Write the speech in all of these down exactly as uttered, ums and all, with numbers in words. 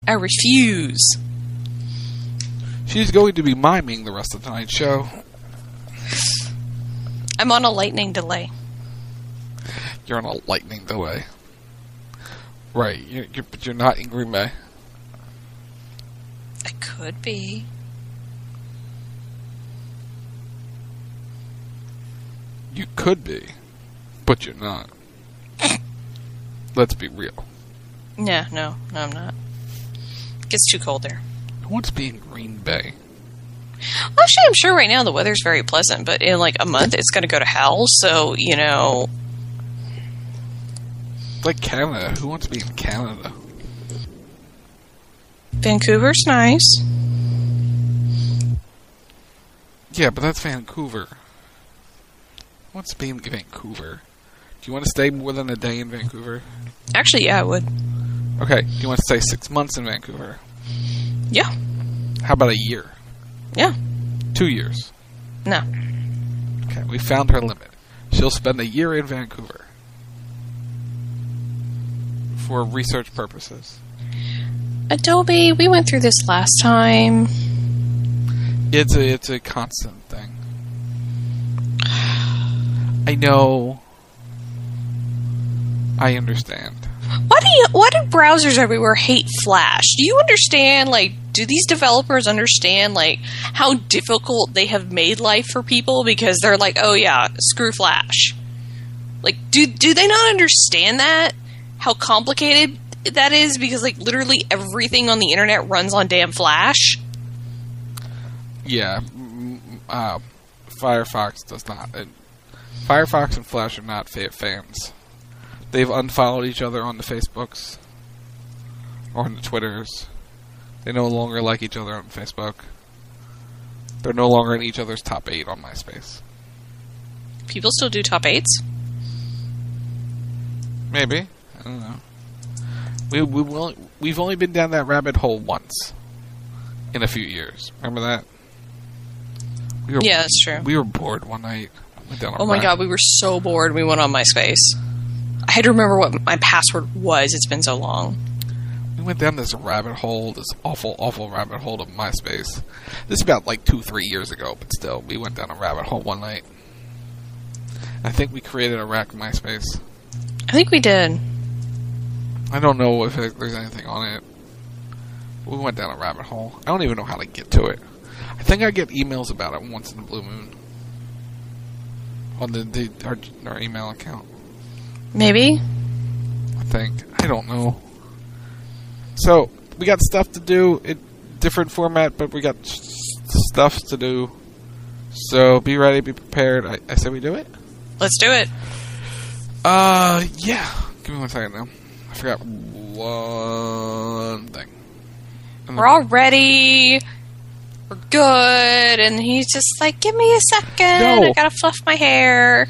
I refuse. She's going to be miming the rest of tonight's show. I'm on a lightning delay. You're on a lightning delay. Right, you're, you're, but you're not in Green Bay. I could be. You could be, but you're not. Let's be real. Yeah, no, no, I'm not. It gets too cold there. Who wants to be in Green Bay? Well, actually, I'm sure right now the weather's very pleasant, but in like a month it's going to go to hell, so, you know... Like Canada. Who wants to be in Canada? Vancouver's nice. Yeah, but that's Vancouver. Who wants to be in Vancouver? Do you want to stay more than a day in Vancouver? Actually, yeah, I would. Okay, do you want to stay six months in Vancouver? Yeah. How about a year? Yeah. Two years? No. Okay, we found her limit. She'll spend a year in Vancouver. For research purposes. Adobe, we went through this last time. It's a, it's a constant thing. I know. I understand. Why do you? Why do browsers everywhere hate Flash? Do you understand? Like, do these developers understand like how difficult they have made life for people because they're like, oh yeah, screw Flash. Like, do do they not understand that? How complicated that is? Because like literally everything on the internet runs on damn Flash. Yeah, uh, Firefox does not. It, Firefox and Flash are not fans. They've unfollowed each other on the Facebooks or on the Twitters. They no longer like each other on Facebook. They're no longer in each other's top eight on MySpace. People still do top eights? Maybe. I don't know. We, we will, we've only been down that rabbit hole once in a few years. Remember that? We were, yeah, that's true. We were bored one night. Went down a oh my rabbit. god, we were so bored we went on MySpace. I had to remember what my password was. It's been so long. We went down this rabbit hole, this awful, awful rabbit hole of MySpace. This is about like two, three years ago, but still, we went down a rabbit hole one night. I think we created a rack MySpace. I think we did. I don't know if there's anything on it. We went down a rabbit hole. I don't even know how to get to it. I think I get emails about it once in a blue moon. On the, the our, our email account. Maybe. I think. I don't know. So, we got stuff to do in different format, but we got stuff to do. So, be ready, be prepared. I, I said we do it? Let's do it. Uh, yeah. Give me one second now. I forgot one thing. We're all ready. We're good. And he's just like, give me a second. No. I gotta fluff my hair.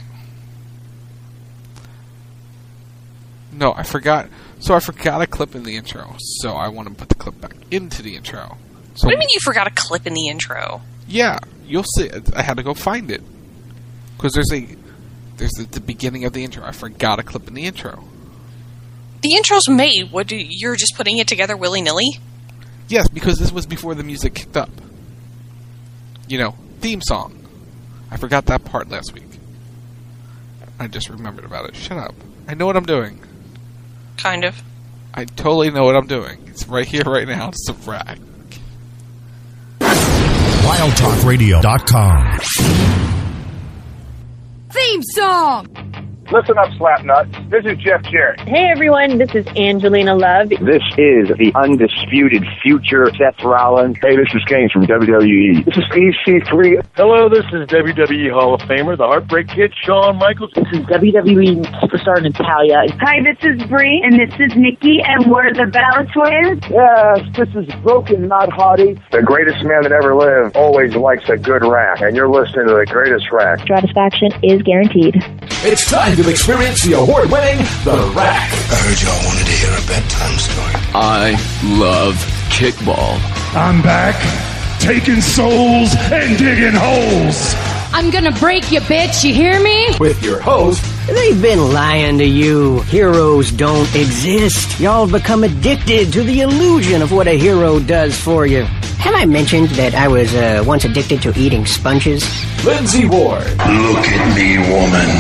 No, I forgot. So I forgot a clip in the intro. So I want to put the clip back into the intro. So what do you mean you forgot a clip in the intro? Yeah, you'll see it. I had to go find it. Because there's a... There's the, the beginning of the intro. I forgot a clip in the intro. The intro's made. What do you're just putting it together willy-nilly? Yes, because this was before the music kicked up. You know, theme song. I forgot that part last week. I just remembered about it. Shut up. I know what I'm doing. Kind of. I totally know what I'm doing. It's right here, right now. It's a rack. wild talk radio dot com Theme song! Listen up, Slapnuts. This is Jeff Jarrett. Hey, everyone. This is Angelina Love. This is the undisputed future Seth Rollins. Hey, this is Kane from W W E. This is E C three. Hello, this is W W E Hall of Famer, the Heartbreak Kid, Shawn Michaels. This is W W E superstar Natalia. Hi, this is Brie, and this is Nikki, and we're the Bella Twins. Yes, this is Broken Not Hottie. The greatest man that ever lived always likes a good rack, and you're listening to the greatest rack. Satisfaction is guaranteed. It's time to experience the award-winning The Rack. I heard y'all wanted to hear a bedtime story. I love kickball. I'm back, taking souls and digging holes. I'm gonna break you, bitch, you hear me? With your host, They've been lying to you. Heroes don't exist. Y'all become addicted to the illusion of what a hero does for you. Have I mentioned that I was uh, once addicted to eating sponges? Lindsay Ward. Look at me, woman.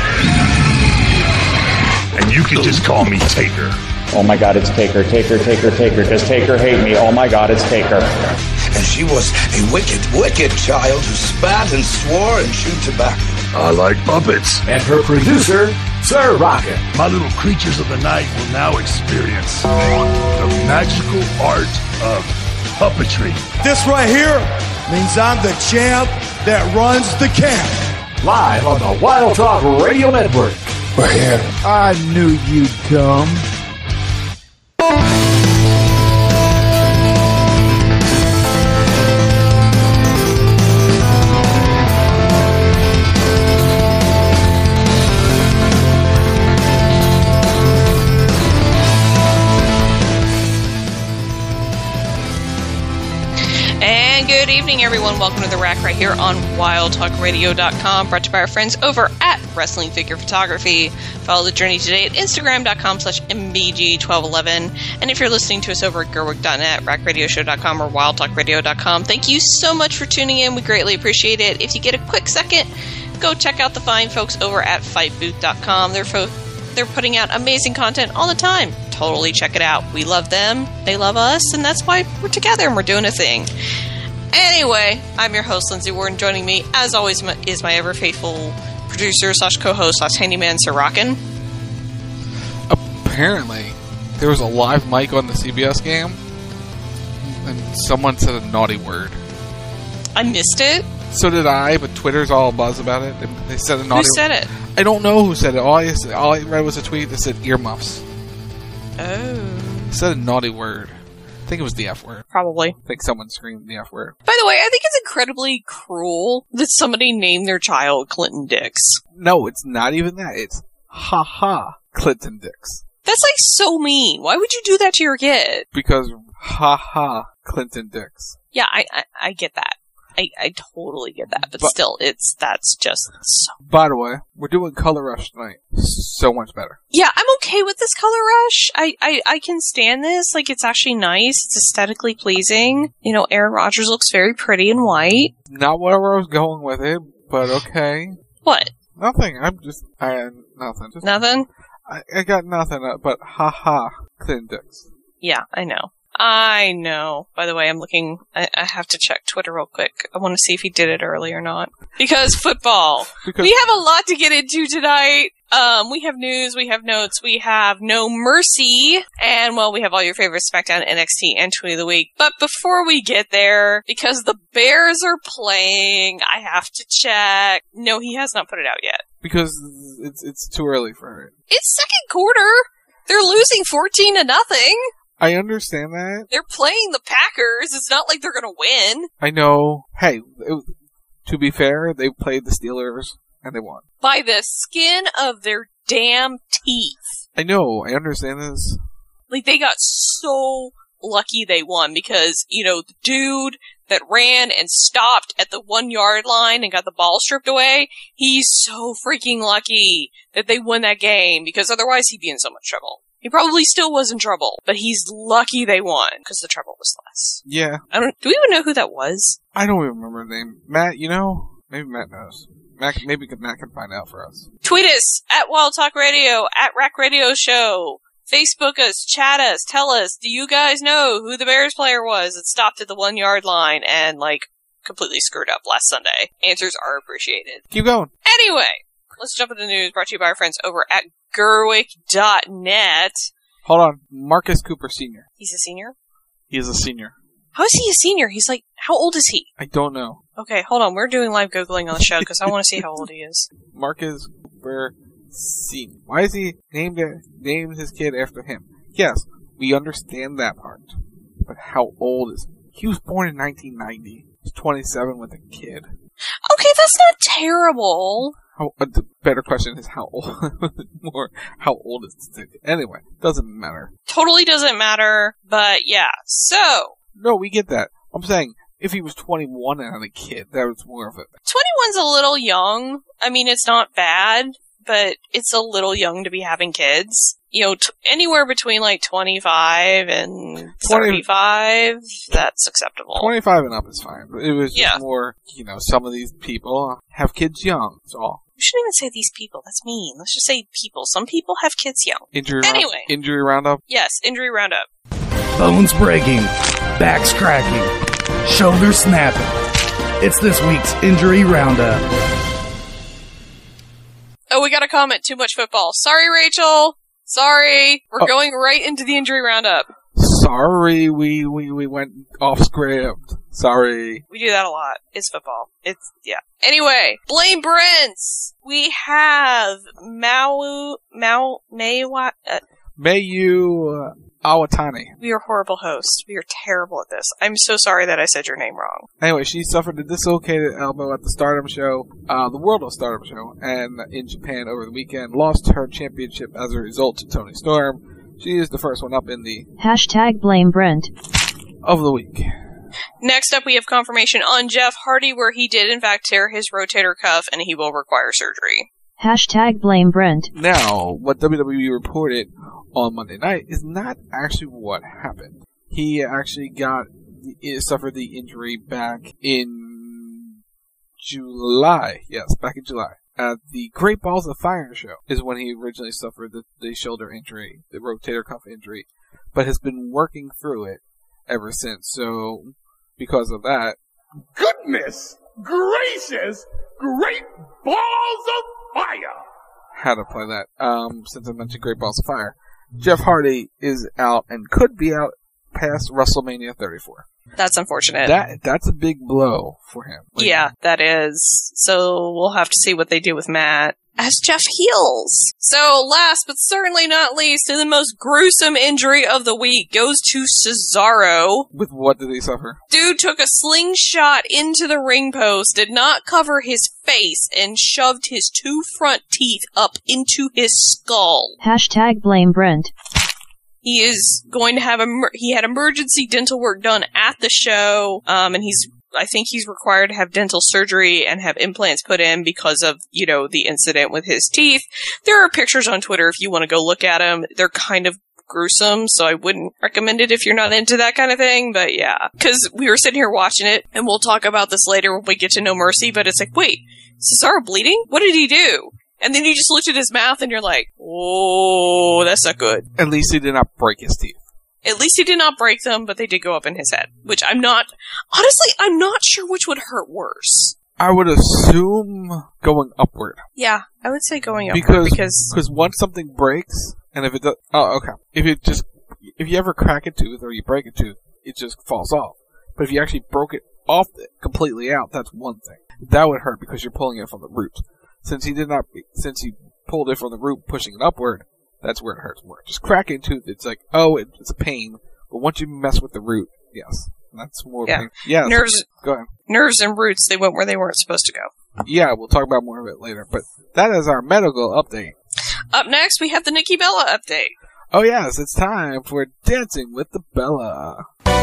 And you can just call me Taker. Oh my God, it's Taker, Taker, Taker, Taker. Does Taker hate me? Oh my God, it's Taker. And she was a wicked, wicked child who spat and swore and chewed tobacco. I like puppets. And her producer, Sir Rocket. My little creatures of the night will now experience the magical art of puppetry. This right here means I'm the champ that runs the camp. Live on the Wild Talk Radio Network. We're here. I knew you'd come. Good evening, everyone. Welcome to The Rack right here on wild talk radio dot com, brought to you by our friends over at Wrestling Figure Photography. Follow the journey today at instagram dot com slash M B G twelve eleven. And if you're listening to us over at gerwig dot net, rack radio show dot com, or wild talk radio dot com, thank you so much for tuning in. We greatly appreciate it. If you get a quick second, go check out the fine folks over at fight booth dot com. They're, fo- they're putting out amazing content all the time. Totally check it out. We love them, they love us, and that's why we're together and we're doing a thing. Anyway, I'm your host, Lindsay Warren. Joining me, as always, is my ever-faithful producer slash co-host slash handyman, Sir Rockin. Apparently, there was a live mic on the C B S game, and someone said a naughty word. I missed it. So did I, but Twitter's all buzz about it. They, they said a naughty word. Who said it? I don't know who said it. All I, all I read was a tweet that said earmuffs. Oh. It said a naughty word. I think it was the F word. Probably. I think someone screamed the F word. By the way, I think it's incredibly cruel that somebody named their child Clinton Dix. No, it's not even that. It's ha ha Clinton Dix. That's like so mean. Why would you do that to your kid? Because ha ha Clinton Dix. Yeah, I I, I get that. I, I totally get that, but, but still, it's that's just so... By the way, we're doing Color Rush tonight. So much better. Yeah, I'm okay with this Color Rush. I, I, I can stand this. Like, it's actually nice. It's aesthetically pleasing. You know, Aaron Rodgers looks very pretty in white. Not where I was going with it, but okay. What? Nothing. I'm just... I Nothing. Just, nothing? I, I got nothing, but ha ha Clinton Dix. Yeah, I know. I know. By the way, I'm looking... I, I have to check Twitter real quick. I want to see if he did it early or not. Because football. Because we have a lot to get into tonight. Um, we have news, we have notes, we have No Mercy, and, well, we have all your favorite SmackDown, N X T, and Tweet of the Week. But before we get there, because the Bears are playing, I have to check. No, he has not put it out yet. Because it's it's too early for it. It's second quarter. They're losing fourteen to nothing. I understand that. They're playing the Packers. It's not like they're going to win. I know. Hey, it, to be fair, they played the Steelers, and they won. By the skin of their damn teeth. I know. I understand this. Like, they got so lucky they won because, you know, the dude that ran and stopped at the one-yard line and got the ball stripped away, he's so freaking lucky that they won that game because otherwise he'd be in so much trouble. He probably still was in trouble, but he's lucky they won because the trouble was less. Yeah. I don't. Do we even know who that was? I don't even remember the name. Matt, you know? Maybe Matt knows. Matt, maybe Matt can find out for us. Tweet us at Wild Talk Radio, at Rack Radio Show. Facebook us, chat us, tell us, do you guys know who the Bears player was that stopped at the one yard line and, like, completely screwed up last Sunday? Answers are appreciated. Keep going. Anyway, let's jump into the news brought to you by our friends over at gerwig dot net. Hold on. Marcus Cooper Senior He's a senior? He is a senior. How is he a senior? He's like, how old is he? I don't know. Okay, hold on. We're doing live Googling on the show because I want to see how old he is. Marcus Cooper Senior Why is he named named his kid after him? Yes, we understand that part. But how old is he? He was born in nineteen ninety. He's twenty-seven with a kid. Okay, that's not terrible. How, uh, the better question is how old. More, how old is the kid? Anyway, doesn't matter. Totally doesn't matter, but yeah. So. No, we get that. I'm saying, if he was twenty-one and had a kid, that was more of it. twenty-one's a little young. I mean, it's not bad, but it's a little young to be having kids. You know, t- anywhere between like twenty-five and thirty-five, that's acceptable. twenty-five and up is fine. It was just Yeah. more, you know, some of these people have kids young. That's all. We shouldn't even say these people. That's mean. Let's just say people. Some people have kids young. Injury Anyway. round, injury roundup. Yes, injury roundup. Bones breaking, backs cracking, shoulders snapping. It's this week's Injury Roundup. Oh, we got a comment. Too much football. Sorry, Rachel. Sorry. We're Oh. going right into the injury roundup. Sorry, we, we, we went off script. Sorry. We do that a lot. It's football. It's, yeah. Anyway, Blame Brents. We have Mau, Mau, Maywa, uh, Mayu uh, Awatani. we are horrible hosts. We are terrible at this. I'm so sorry that I said your name wrong. Anyway, she suffered a dislocated elbow at the Stardom show, uh, the World of Stardom show, and in Japan over the weekend, lost her championship as a result to Toni Storm. She is the first one up in the Hashtag blame Brent. of the week. Next up, we have confirmation on Jeff Hardy where he did in fact tear his rotator cuff and he will require surgery. Hashtag blame Brent. Now, what W W E reported on Monday night is not actually what happened. He actually got suffered the injury back in July. Yes, back in July. At the Great Balls of Fire show is when he originally suffered the, the shoulder injury, the rotator cuff injury, but has been working through it ever since. So, because of that, Goodness gracious, great balls of fire! how to play that. Um, since I mentioned Great Balls of Fire, Jeff Hardy is out and could be out past WrestleMania thirty-four. That's unfortunate. That that's a big blow for him. Like, yeah, that is. So we'll have to see what they do with Matt as Jeff heals. So last but certainly not least, and the most gruesome injury of the week goes to Cesaro. With what did he suffer? Dude took a slingshot into the ring post, did not cover his face, and shoved his two front teeth up into his skull. Hashtag blame Brent. He is going to have a, he had emergency dental work done at the show, um, and he's, I think he's required to have dental surgery and have implants put in because of, you know, the incident with his teeth. There are pictures on Twitter if you want to go look at them. They're kind of gruesome, so I wouldn't recommend it if you're not into that kind of thing, but yeah. Cause we were sitting here watching it, and we'll talk about this later when we get to No Mercy, but it's like, wait, Cesaro bleeding? What did he do? And then you just looked at his mouth and you're like, oh, that's not good. At least he did not break his teeth. At least he did not break them, but they did go up in his head. Which I'm not, honestly, I'm not sure which would hurt worse. I would assume going upward. Yeah, I would say going upward Because, because, because once something breaks, and if it does, oh, okay. If it just, if you ever crack a tooth or you break a tooth, it just falls off. But if you actually broke it off completely out, that's one thing. That would hurt because you're pulling it from the root. Since he did not, since he pulled it from the root, pushing it upward, that's where it hurts more. Just cracking tooth, it's like, oh, it, it's a pain. But once you mess with the root, yes, that's more yeah. pain. Yeah, nerves, go ahead. Nerves and roots, they went where they weren't supposed to go. Yeah, we'll talk about more of it later. But that is our medical update. Up next, we have the Nikki Bella update. Oh yes, it's time for Dancing with the Bella.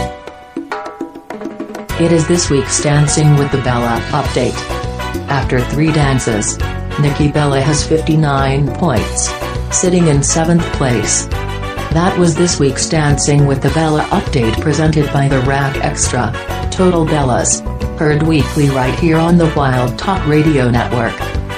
It is this week's Dancing with the Bella update. After three dances, Nikki Bella has fifty-nine points, sitting in seventh place. That was this week's Dancing with the Bella update presented by the Rack Extra, Total Bellas, heard weekly right here on the Wild Talk Radio Network.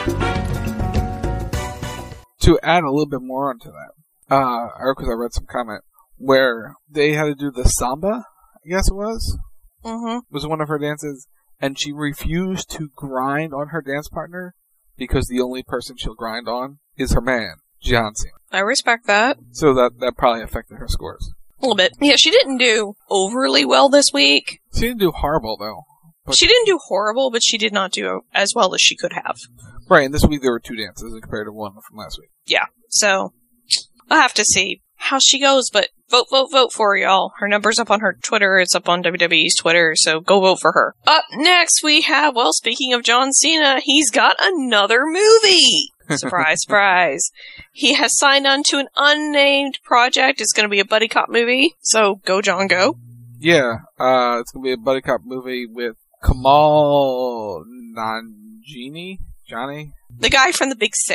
To add a little bit more onto that, uh, because I read some comment where they had to do the samba, I guess it was, mm-hmm. was one of her dances, and she refused to grind on her dance partner because the only person she'll grind on is her man, John Cena. I respect that. So that, that probably affected her scores. A little bit. Yeah, she didn't do overly well this week. She didn't do horrible, though. But she didn't do horrible, but she did not do as well as she could have. Right, and this week there were two dances compared to one from last week. Yeah, so I'll have to see how she goes, but vote, vote, vote for her, y'all. Her number's up on her Twitter, it's up on W W E's Twitter, so go vote for her. Up next we have, well, speaking of John Cena, he's got another movie! Surprise, surprise. He has signed on to an unnamed project. It's going to be a buddy cop movie, so go John, go. Yeah, uh, it's going to be a buddy cop movie with Kamal Nanjiani? Johnny? The guy from The Big Sick.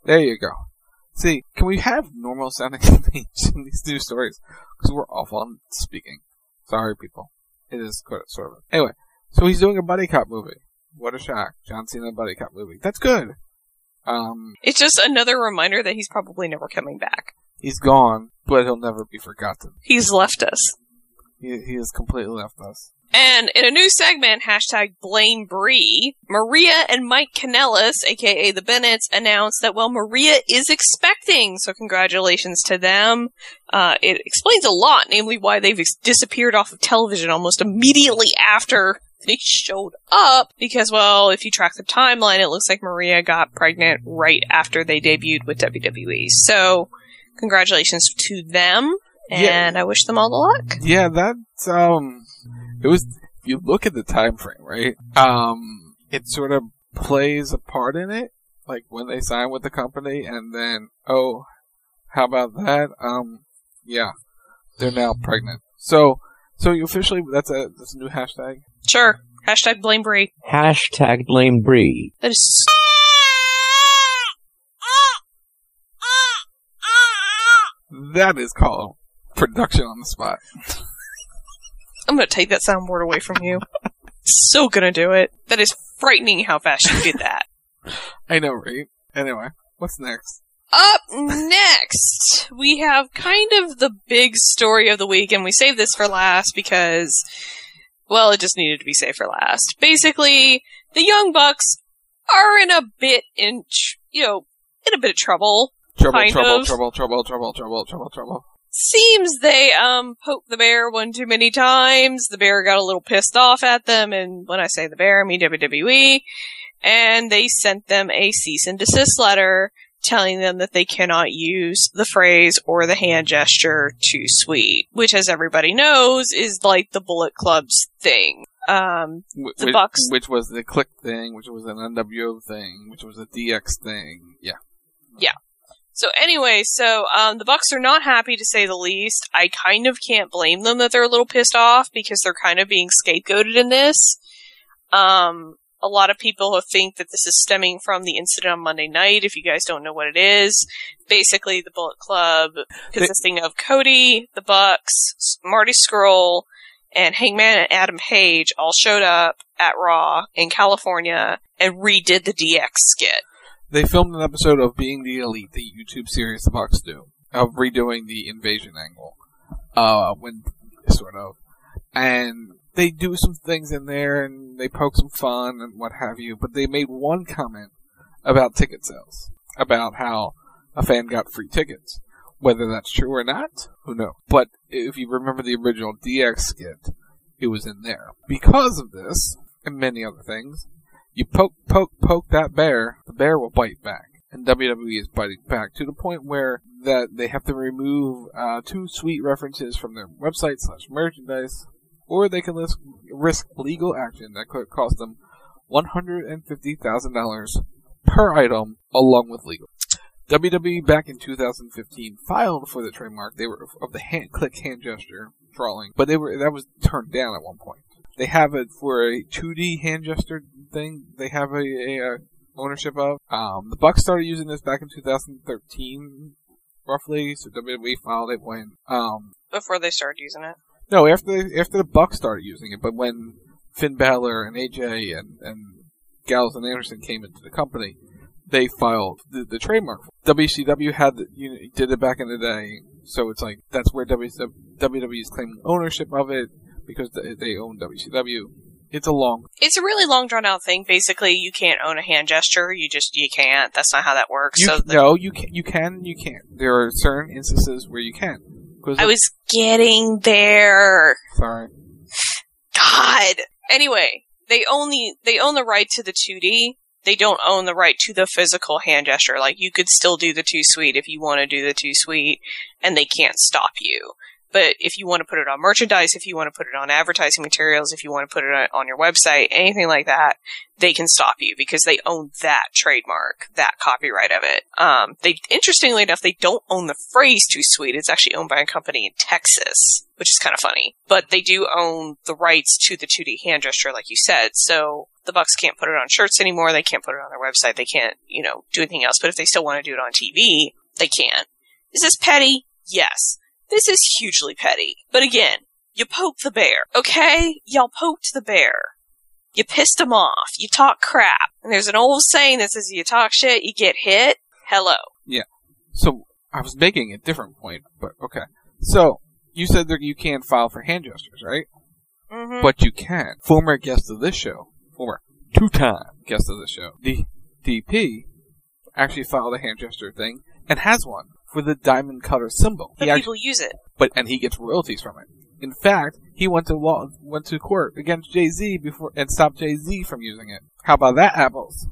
There you go. See, can we have normal sounding speech in these news stories? Because we're awful on speaking. Sorry, people. It is sort of. Anyway, so he's doing a buddy cop movie. What a shock. John Cena buddy cop movie. That's good. Um, it's just another reminder that he's probably never coming back. He's gone, but he'll never be forgotten. He's left us. He, he has completely left us. And in a new segment, hashtag Blame Brie, Maria and Mike Kanellis, aka the Bennetts, announced that, well, Maria is expecting, so congratulations to them. Uh, it explains a lot, namely why they've ex- disappeared off of television almost immediately after they showed up, because, well, if you track the timeline, it looks like Maria got pregnant right after they debuted with W W E. So, congratulations to them, and yeah. I wish them all the luck. Yeah, that's, um... It was, if you look at the time frame, right, um, it sort of plays a part in it, like when they sign with the company, and then, oh, how about that? Um, yeah, they're now pregnant. So, so you officially, that's a, that's a new hashtag? Sure. Hashtag Blame Brie. Hashtag Blame Brie. That is That is called production on the spot. I'm gonna take that soundboard away from you. So gonna do it. That is frightening how fast you did that. I know, right? Anyway, what's next? Up next, we have kind of the big story of the week, and we saved this for last because, well, it just needed to be saved for last. Basically, the Young Bucks are in a bit in, you know, in a bit of trouble. Trouble, kind trouble, of. trouble, trouble, trouble, trouble, trouble, trouble. Seems they, um, poked the bear one too many times. The bear got a little pissed off at them, and when I say the bear, I mean W W E, and they sent them a cease and desist letter telling them that they cannot use the phrase or the hand gesture too sweet, which, as everybody knows, is like the Bullet Club's thing. Um, which, the Bucks, which was the Click thing, which was an N W O thing, which was a D X thing. Yeah. Yeah. So anyway, so um, the Bucks are not happy, to say the least. I kind of can't blame them that they're a little pissed off, because they're kind of being scapegoated in this. Um, a lot of people think that this is stemming from the incident on Monday night. If you guys don't know what it is, basically the Bullet Club, consisting of Cody, the Bucks, Marty Scurll, and Hangman and Adam Page, all showed up at Raw in California and redid the D X skit. They filmed an episode of Being the Elite, the YouTube series the Bucks do, of redoing the invasion angle, uh, when, sort of, and they do some things in there, and they poke some fun and what have you, but they made one comment about ticket sales, about how a fan got free tickets. Whether that's true or not, who knows? But if you remember the original D X skit, it was in there. Because of this, and many other things, you poke, poke, poke that bear, the bear will bite back. And W W E is biting back to the point where that they have to remove uh, two sweet references from their website slash merchandise, or they can risk, risk legal action that could cost them one hundred fifty thousand dollars per item, along with legal. W W E back in two thousand fifteen filed for the trademark. They were of the hand click hand gesture drawing, but they were that was turned down at one point. They have it for a two D hand gesture thing. They have a, a, a ownership of. Um, the Bucks started using this back in two thousand thirteen, roughly. So W W E filed it when um before they started using it. No, after they, after the Bucks started using it, but when Finn Balor and A J and and Gallows and Anderson came into the company, they filed the, the trademark. W C W had the, you know, did it back in the day, so it's like that's where W W E is claiming ownership of it, because they own W C W. It's a long... It's a really long, drawn-out thing. Basically, you can't own a hand gesture. You just, you can't. That's not how that works. You, so the, no, you can, you can and you can't. There are certain instances where you can. I was getting there. Sorry. God. Anyway, they own the, they own the right to the two D. They don't own the right to the physical hand gesture. Like, you could still do the too sweet if you want to do the too sweet, and they can't stop you. But if you want to put it on merchandise, if you want to put it on advertising materials, if you want to put it on your website, anything like that, they can stop you because they own that trademark, that copyright of it. Um, they, interestingly enough, they don't own the phrase too sweet. It's actually owned by a company in Texas, which is kind of funny. But they do own the rights to the two D hand gesture, like you said. So the Bucks can't put it on shirts anymore. They can't put it on their website. They can't, you know, do anything else. But if they still want to do it on T V, they can. Is this petty? Yes. This is hugely petty. But again, you poked the bear, okay? Y'all poked the bear. You pissed him off. You talk crap. And there's an old saying that says you talk shit, you get hit. Hello. Yeah. So, I was making a different point, but okay. So, you said that you can't file for hand gestures, right? Mm-hmm. But you can. Former guest of this show, former two-time guest of the show, the D P, actually filed a hand gesture thing, and has one, for the diamond cutter symbol. But he people actually, use it. But, and he gets royalties from it. In fact, he went to law, went to court against Jay-Z before, and stopped Jay-Z from using it. How about that, apples?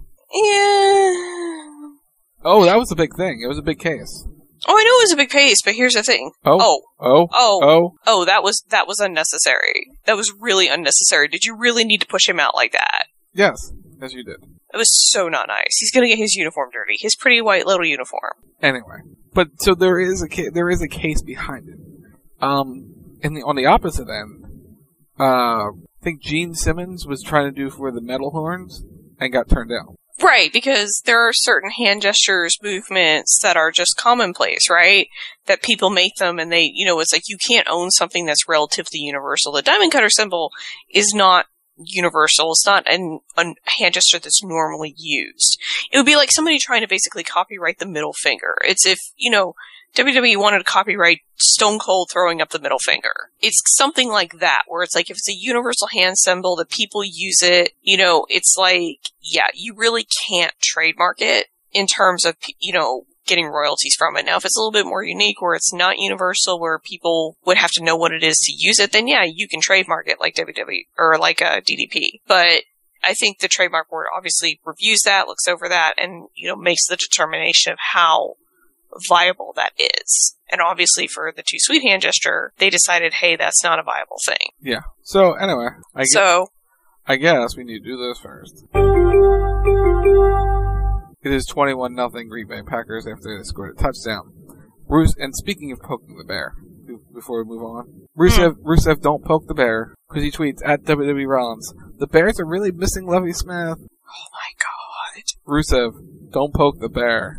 Yeah. Oh, that was a big thing. It was a big case. Oh, I know it was a big case, but here's the thing. Oh. Oh. Oh. Oh. Oh. Oh, that was, that was unnecessary. That was really unnecessary. Did you really need to push him out like that? Yes. Yes, you did. It was so not nice. He's gonna get his uniform dirty. His pretty white little uniform. Anyway. But, so there is a ca- there is a case behind it. Um, in the, on the opposite end, uh, I think Gene Simmons was trying to do for the metal horns and got turned down. Right, because there are certain hand gestures, movements that are just commonplace, right? That people make them and they, you know, it's like you can't own something that's relatively universal. The diamond cutter symbol is not universal. It's not an, a hand gesture that's normally used. It would be like somebody trying to basically copyright the middle finger. It's if, you know, W W E wanted to copyright Stone Cold throwing up the middle finger. It's something like that, where it's like if it's a universal hand symbol that people use it, you know, it's like, yeah, you really can't trademark it in terms of, you know, getting royalties from it. Now, if it's a little bit more unique, where it's not universal, where people would have to know what it is to use it, then yeah, you can trademark it like W W E, or like a D D P. But I think the trademark board obviously reviews that, looks over that, and, you know, makes the determination of how viable that is. And obviously for the Too Sweet hand gesture, they decided, hey, that's not a viable thing. Yeah. So, anyway. I guess, so. I guess we need to do this first. It is twenty-one nothing Green Bay Packers after they scored a touchdown. Bruce, and speaking of poking the bear, before we move on, Rusev, mm. Rusev don't poke the bear, because he tweets at W W E Rollins, the Bears are really missing Lovie Smith. Oh my god. Rusev, don't poke the bear.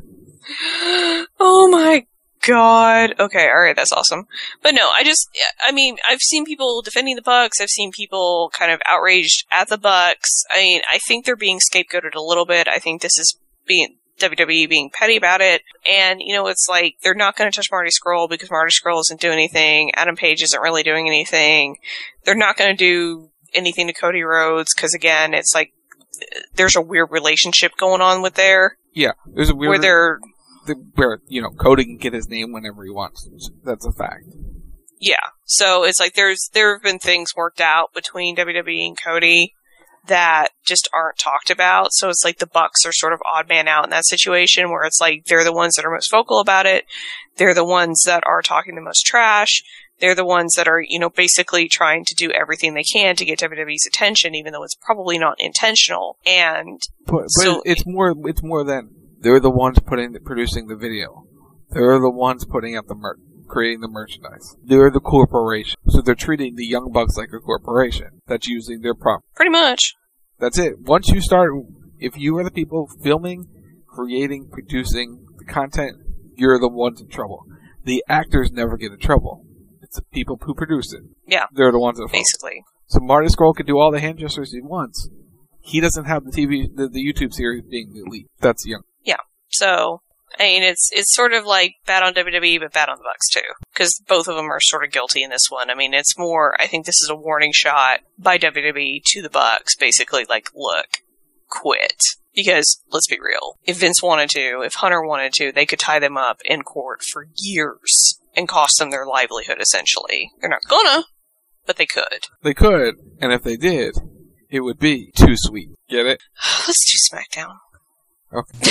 Oh my god. Okay, alright, that's awesome. But no, I just, I mean, I've seen people defending the Bucks. I've seen people kind of outraged at the Bucks. I mean, I think they're being scapegoated a little bit. I think this is being W W E being petty about it. And, you know, it's like, they're not going to touch Marty Scurll because Marty Scurll isn't doing anything. Adam Page isn't really doing anything. They're not going to do anything to Cody Rhodes because, again, it's like, there's a weird relationship going on with there. Yeah, there's a weird... Where they're... Where, you know, Cody can get his name whenever he wants. That's a fact. Yeah. So it's like there's there have been things worked out between W W E and Cody that just aren't talked about. So it's like the Bucks are sort of odd man out in that situation where it's like they're the ones that are most vocal about it. They're the ones that are talking the most trash. They're the ones that are, you know, basically trying to do everything they can to get W W E's attention, even though it's probably not intentional. And but, but so it's more it's more than they're the ones putting producing the video. They're the ones putting out the merch, creating the merchandise. They're the corporation. So they're treating the Young Bucks like a corporation that's using their property. Pretty much. That's it. Once you start, if you are the people filming, creating, producing the content, you're the ones in trouble. The actors never get in trouble. It's the people who produce it. Yeah. They're the ones that basically. So Marty Scurll can do all the hand gestures he wants. He doesn't have the T V, the, the YouTube series being the elite. That's Young. Yeah. So, I mean, it's it's sort of like bad on W W E, but bad on the Bucks too, because both of them are sort of guilty in this one. I mean, it's more. I think this is a warning shot by W W E to the Bucks, basically like, look, quit. Because let's be real, if Vince wanted to, if Hunter wanted to, they could tie them up in court for years and cost them their livelihood. Essentially, they're not gonna, but they could. They could, and if they did, it would be too sweet. Get it? Let's do SmackDown. Okay.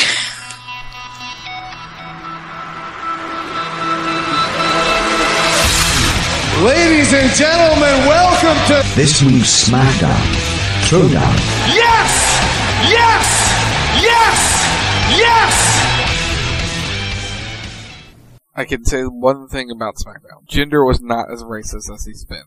Ladies and gentlemen, welcome to this week's SmackDown Showdown. Yes! Yes! Yes! Yes! I can say one thing about SmackDown. Jinder was not as racist as he's been.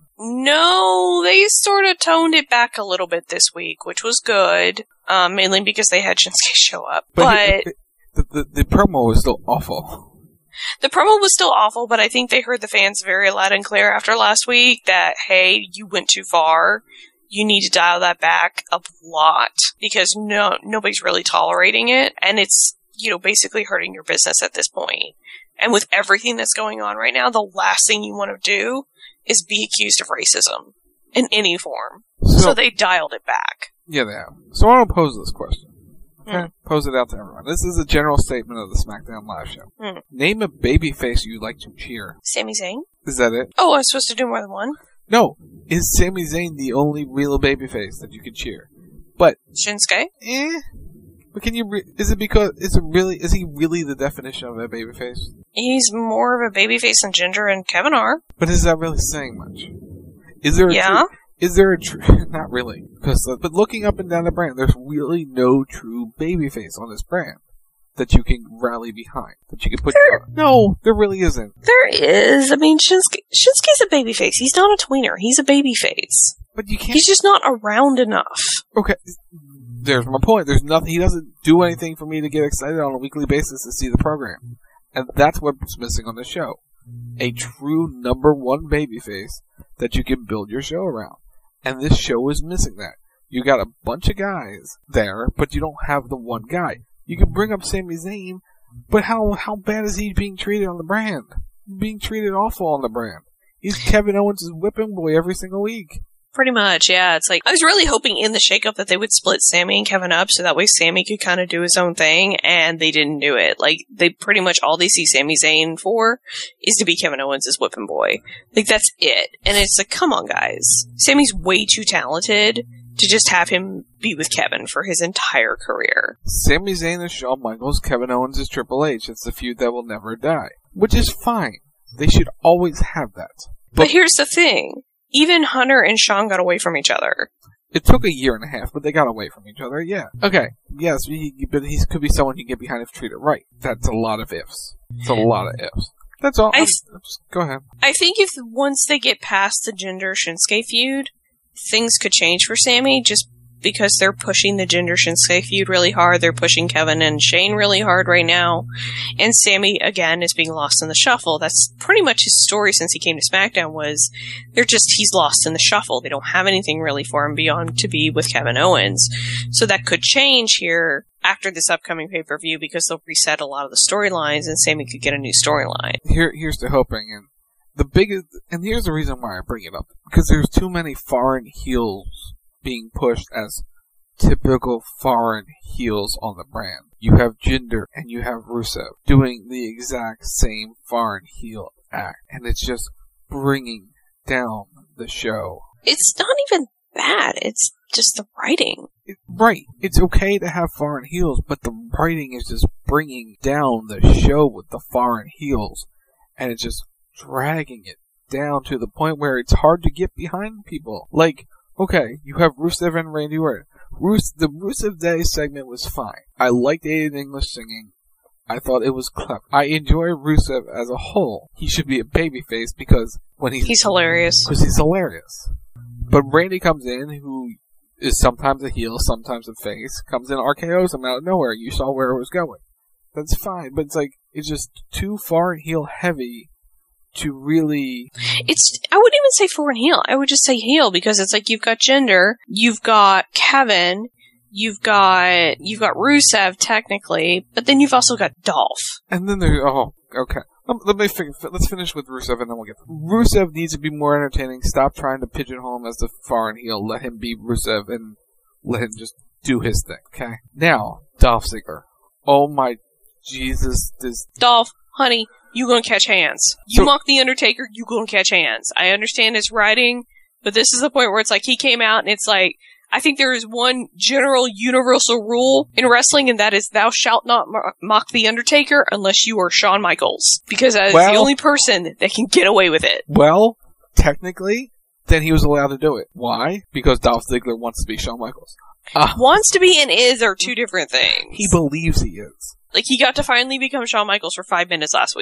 No, they sort of toned it back a little bit this week, which was good. Um, mainly because they had Shinsuke show up. But, but he, the, the the promo was still awful. The promo was still awful, but I think they heard the fans very loud and clear after last week that, hey, you went too far. You need to dial that back a lot because no nobody's really tolerating it, and it's, you know, basically hurting your business at this point. And with everything that's going on right now, the last thing you want to do is be accused of racism in any form. So, so they dialed it back. Yeah, they have. So I want to pose this question. Okay? Mm. Pose it out to everyone. This is a general statement of the SmackDown Live show. Mm. Name a babyface you like to cheer. Sami Zayn. Is that it? Oh, I was supposed to do more than one? No. Is Sami Zayn the only real babyface that you can cheer? But Shinsuke? Eh. But can you? Re- is it because? Is it really? Is he really the definition of a babyface? He's more of a babyface than Jinder and Kevin are. But is that really saying much? Is there? A yeah. True, is there a true? Not really. Because uh, but looking up and down the brand, there's really no true babyface on this brand that you can rally behind. That you can put. There, your, no, there really isn't. There is. I mean, Shinsuke. Shinsuke's a babyface. He's not a tweener. He's a babyface. But you can't. He's just not around enough. Okay. There's my point. There's nothing. He doesn't do anything for me to get excited on a weekly basis to see the program, and that's what's missing on the show: a true number one babyface that you can build your show around. And this show is missing that. You got a bunch of guys there, but you don't have the one guy. You can bring up Sami Zayn, but how how bad is he being treated on the brand? Being treated awful on the brand. He's Kevin Owens' whipping boy every single week. Pretty much, yeah. It's like, I was really hoping in the shakeup that they would split Sami and Kevin up so that way Sami could kind of do his own thing, and they didn't do it. Like, they pretty much, all they see Sami Zayn for is to be Kevin Owens' whipping boy. Like, that's it. And it's like, come on, guys. Sami's way too talented to just have him be with Kevin for his entire career. Sami Zayn is Shawn Michaels, Kevin Owens is Triple H. It's the feud that will never die. Which is fine. They should always have that. But, but here's the thing. Even Hunter and Shawn got away from each other. It took a year and a half, but they got away from each other, yeah. Okay, yes, he, but he could be someone you can get behind if treated right. That's a lot of ifs. It's a lot of ifs. That's all. I th- just, go ahead. I think if once they get past the Jinder Shinsuke feud, things could change for Sami, just because they're pushing the Jinder Shinsuke feud really hard. They're pushing Kevin and Shane really hard right now. And Sami, again, is being lost in the shuffle. That's pretty much his story since he came to SmackDown was they're just, he's lost in the shuffle. They don't have anything really for him beyond to be with Kevin Owens. So that could change here after this upcoming pay-per-view because they'll reset a lot of the storylines and Sami could get a new storyline. Here, here's the hoping. And the biggest, and here's the reason why I bring it up. Because there's too many foreign heels being pushed as typical foreign heels on the brand. You have Jinder and you have Rusev doing the exact same foreign heel act, and it's just bringing down the show. It's not even that. It's just the writing. It, right. It's okay to have foreign heels, but the writing is just bringing down the show with the foreign heels, and it's just dragging it down to the point where it's hard to get behind people. Like, okay, you have Rusev and Randy Orton. Rus- the Rusev Day segment was fine. I liked Aiden English singing. I thought it was clever. I enjoy Rusev as a whole. He should be a babyface because when he's... He's hilarious. Because he's hilarious. But Randy comes in, who is sometimes a heel, sometimes a face, comes in, R K Os him out of nowhere. You saw where it was going. That's fine, but it's like, it's just too far and heel heavy to really... It's, I wouldn't even say foreign heel. I would just say heel because it's like you've got Jinder, you've got Kevin, you've got, you've got Rusev technically, but then you've also got Dolph. And then there, oh, okay. Let, let me figure, let's finish with Rusev and then we'll get there. Rusev needs to be more entertaining. Stop trying to pigeonhole him as the foreign heel. Let him be Rusev and let him just do his thing, okay? Now, Dolph Ziggler. Oh my Jesus, this... Dolph, honey, you gonna catch hands. You So- mock The Undertaker, you gonna catch hands. I understand his writing, but this is the point where it's like he came out and it's like, I think there is one general universal rule in wrestling, and that is thou shalt not mo- mock The Undertaker unless you are Shawn Michaels. Because that is Well- the only person that can get away with it. Well, technically, then he was allowed to do it. Why? Because Dolph Ziggler wants to be Shawn Michaels. Uh, Wants to be and is are two different things. he believes he is. Like, he got to finally become Shawn Michaels for five minutes last week.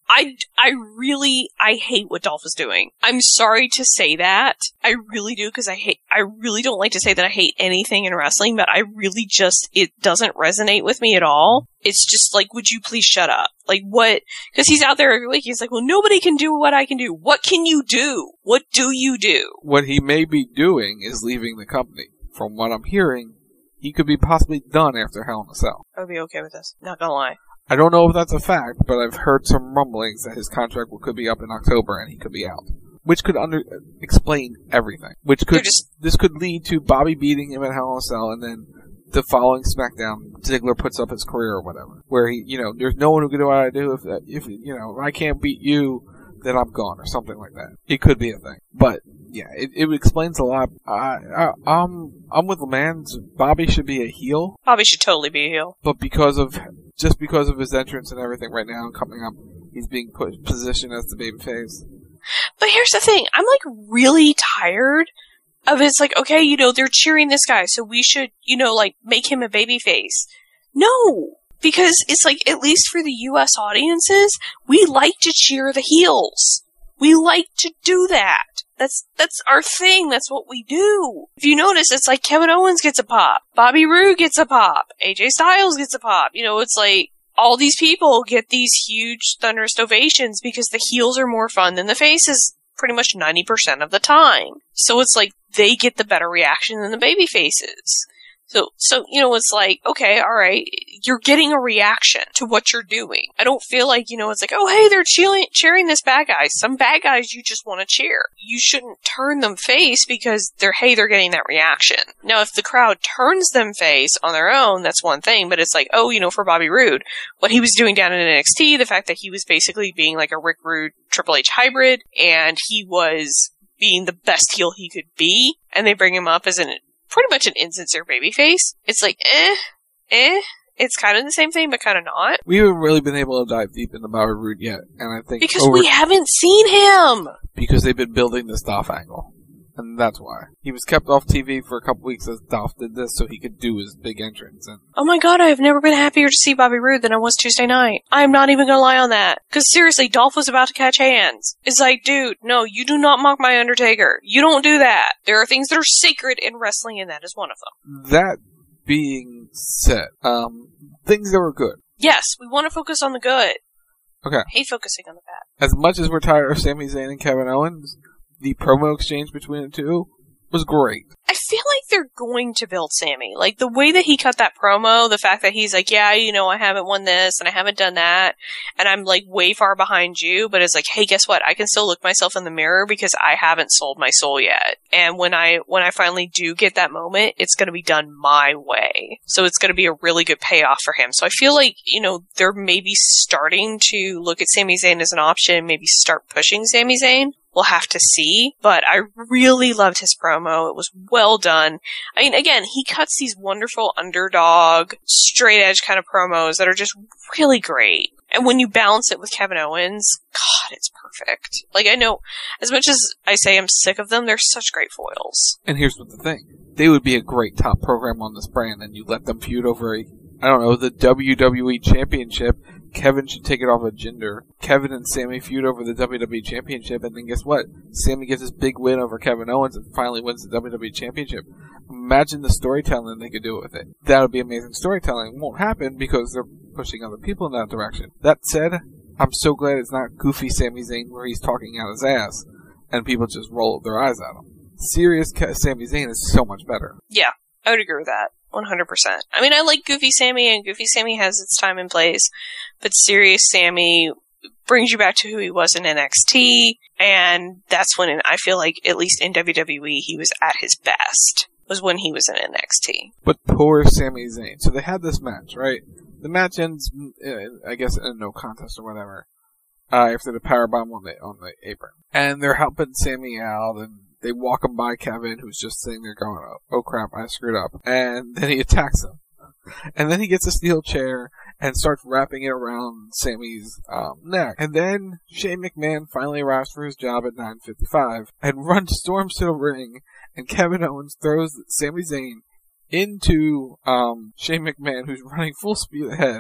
I, I really, I hate what Dolph is doing. I'm sorry to say that. I really do, because I hate, I really don't like to say that I hate anything in wrestling, but I really just, it doesn't resonate with me at all. It's just like, would you please shut up? Like, what? Because he's out there every week, he's like, well, nobody can do what I can do. What can you do? What do you do? What he may be doing is leaving the company. From what I'm hearing, he could be possibly done after Hell in a Cell. I would be okay with this. Not gonna lie. I don't know if that's a fact, but I've heard some rumblings that his contract could be up in October and he could be out. Which could under explain everything. Which could just, this could lead to Bobby beating him at Hell in a Cell, and then the following SmackDown, Ziggler puts up his career or whatever. Where he, you know, there's no one who can do what I do. If, if you know, if I can't beat you, then I'm gone, or something like that. It could be a thing. But, yeah, it, it explains a lot. I, I, I'm, I'm with the man. Bobby should be a heel. Bobby should totally be a heel. But because of, just because of his entrance and everything right now coming up, he's being put positioned as the babyface. But here's the thing. I'm, like, really tired of it's like, okay, you know, they're cheering this guy, so we should, you know, like, make him a babyface. No! Because it's like, at least for the U S audiences, we like to cheer the heels. We like to do that. That's, that's our thing. That's what we do. If you notice, it's like Kevin Owens gets a pop. Bobby Roode gets a pop. A J Styles gets a pop. You know, it's like, all these people get these huge thunderous ovations because the heels are more fun than the faces pretty much ninety percent of the time. So it's like, they get the better reaction than the baby faces. So, so, you know, it's like, okay, alright, you're getting a reaction to what you're doing. I don't feel like, you know, it's like, oh, hey, they're cheering, cheering this bad guy. Some bad guys you just want to cheer. You shouldn't turn them face because they're, hey, they're getting that reaction. Now, if the crowd turns them face on their own, that's one thing, but it's like, oh, you know, for Bobby Roode, what he was doing down in N X T, the fact that he was basically being like a Rick Rude Triple H hybrid, and he was being the best heel he could be, and they bring him up as an pretty much an insincere babyface. It's like, eh, eh. It's kind of the same thing, but kind of not. We haven't really been able to dive deep into Bobby Roode yet, and I think because over, we haven't seen him. Because they've been building this Dolph angle, and that's why he was kept off T V for a couple weeks as Dolph did this, so he could do his big entrance. And oh my god, I have never been happier to see Bobby Roode than I was Tuesday night. I'm not even gonna lie on that. Because seriously, Dolph was about to catch hands. It's like, dude, no, you do not mock my Undertaker. You don't do that. There are things that are sacred in wrestling, and that is one of them. That being said, um, things that were good. Yes, we want to focus on the good. Okay. I hate focusing on the bad. As much as we're tired of Sami Zayn and Kevin Owens, the promo exchange between the two was great. I feel like they're going to build Sammy. Like, the way that he cut that promo, the fact that he's like, yeah, you know, I haven't won this, and I haven't done that, and I'm, like, way far behind you, but it's like, hey, guess what? I can still look myself in the mirror because I haven't sold my soul yet. And when I, when I finally do get that moment, it's gonna be done my way. So it's gonna be a really good payoff for him. So I feel like, you know, they're maybe starting to look at Sami Zayn as an option, maybe start pushing Sami Zayn. We'll have to see, but I really loved his promo. It was well done. I mean, again, he cuts these wonderful underdog, straight edge kind of promos that are just really great. And when you balance it with Kevin Owens, God, it's perfect. Like, I know, as much as I say I'm sick of them, they're such great foils. And here's what the thing. They would be a great top program on this brand, and you let them feud over a, I don't know, the W W E Championship. Kevin should take it off of Jinder. Kevin and Sammy feud over the W W E Championship, and then guess what? Sammy gets his big win over Kevin Owens and finally wins the W W E Championship. Imagine the storytelling they could do with it. That would be amazing storytelling. It won't happen because they're pushing other people in that direction. That said, I'm so glad it's not goofy Sami Zayn where he's talking out his ass and people just roll their eyes at him. Serious Sami Zayn is so much better. Yeah, I would agree with that. one hundred percent. I mean, I like Goofy Sammy, and Goofy Sammy has its time and place, but Serious Sammy brings you back to who he was in N X T, and that's when, I feel like, at least in W W E, he was at his best, was when he was in N X T. But poor Sami Zayn. So they had this match, right? The match ends, uh, I guess, in a no contest or whatever, uh, after the powerbomb on the, on the apron. And they're helping Sammy out, and they walk him by Kevin, who's just sitting there going, oh, oh crap, I screwed up. And then he attacks him. And then he gets a steel chair and starts wrapping it around Sammy's um, neck. And then Shane McMahon finally arrives for his job at nine fifty-five and runs, storms to the ring, and Kevin Owens throws Sami Zayn into um, Shane McMahon, who's running full speed ahead.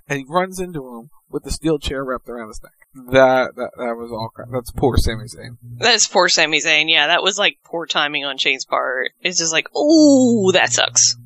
and he runs into him with the steel chair wrapped around his neck. That that, that was all crap. That's poor Sami Zayn. That's poor Sami Zayn, yeah. That was like poor timing on Shane's part. It's just like, ooh, that sucks.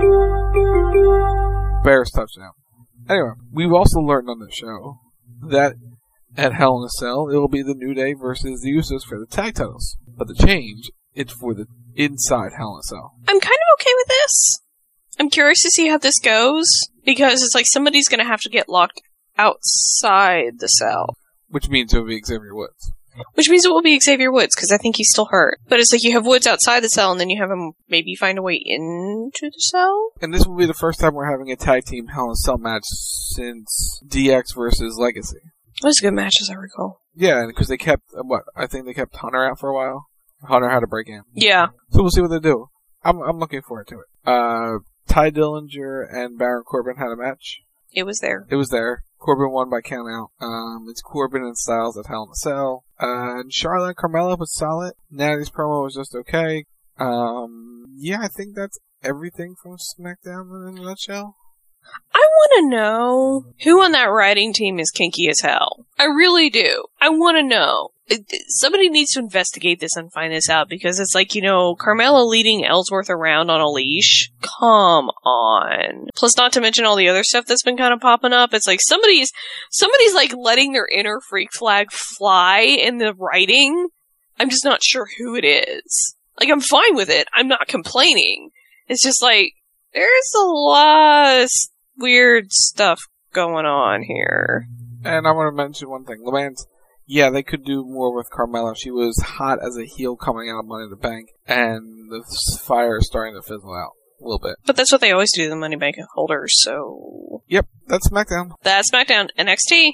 Bears touchdown. Anyway, we've also learned on the show that at Hell in a Cell, it will be the New Day versus the Usos for the tag titles. But the change, it's for the inside Hell in a Cell. I'm kind of okay with this. I'm curious to see how this goes, because it's like somebody's going to have to get locked outside the cell. Which means it will be Xavier Woods. Which means it will be Xavier Woods, because I think he's still hurt. But it's like you have Woods outside the cell, and then you have him maybe find a way into the cell? And this will be the first time we're having a tag team Hell in a Cell match since D X versus Legacy. That was a good match, as I recall. Yeah, because they kept, what, I think they kept Hunter out for a while. Hunter had to break in. Yeah. So we'll see what they do. I'm I'm looking forward to it. Uh, Ty Dillinger and Baron Corbin had a match. It was there. It was there. Corbin won by count out. Um, it's Corbin and Styles at Hell in a Cell. Uh, and Charlotte and Carmella was solid. Natty's promo was just okay. Um, yeah, I think that's everything from SmackDown in a nutshell. I want to know who on that writing team is kinky as hell. I really do. I want to know. Somebody needs to investigate this and find this out, because it's like, you know, Carmella leading Ellsworth around on a leash. Come on. Plus, not to mention all the other stuff that's been kind of popping up. It's like somebody's, somebody's like letting their inner freak flag fly in the writing. I'm just not sure who it is. Like, I'm fine with it. I'm not complaining. It's just like, there's a lot of weird stuff going on here. And I want to mention one thing. Lance, yeah, they could do more with Carmella. She was hot as a heel coming out of Money in the Bank, and the fire is starting to fizzle out a little bit. But that's what they always do to the Money Bank holders, so... Yep, that's SmackDown. That's SmackDown. N X T.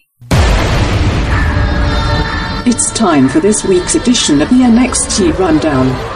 It's time for this week's edition of the N X T Rundown.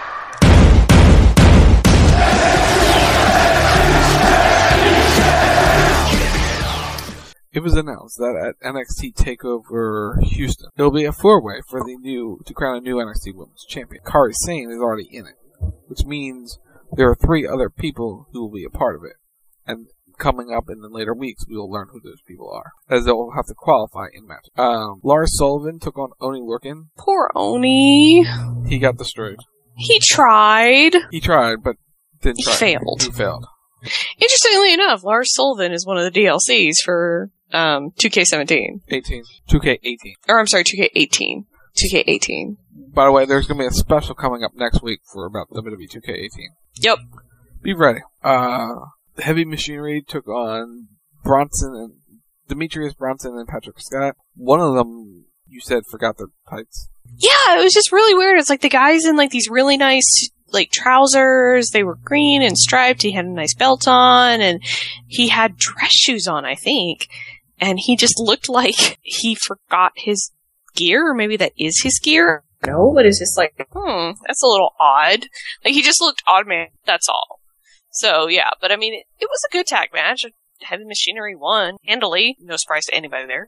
It was announced that at N X T TakeOver Houston, there will be a four-way for the new to crown a new N X T Women's Champion. Kairi Sane is already in it, which means there are three other people who will be a part of it. And coming up in the later weeks, we will learn who those people are, as they will have to qualify in match. Um, Lars Sullivan took on Oni Lorcan. Poor Oni. He got destroyed. He tried. He tried, but didn't try. He failed. He failed. Interestingly enough, Lars Sullivan is one of the D L Cs for um, two K seventeen. eighteen. two K eighteen. Or I'm sorry, two K eighteen. two K eighteen. By the way, there's going to be a special coming up next week for about W W E two K eighteen. Yep. Be ready. Uh, Heavy Machinery took on Bronson and Demetrius Bronson and Patrick Scott. One of them, you said, forgot their tights. Yeah, it was just really weird. It's like the guys in like these really nice like trousers. They were green and striped. He had a nice belt on, and he had dress shoes on, I think. And he just looked like he forgot his gear, or maybe that is his gear. No, but it's just like, hmm, that's a little odd. Like, he just looked odd, man. That's all. So, yeah, but I mean, it, it was a good tag match. Heavy Machinery won handily. No surprise to anybody there.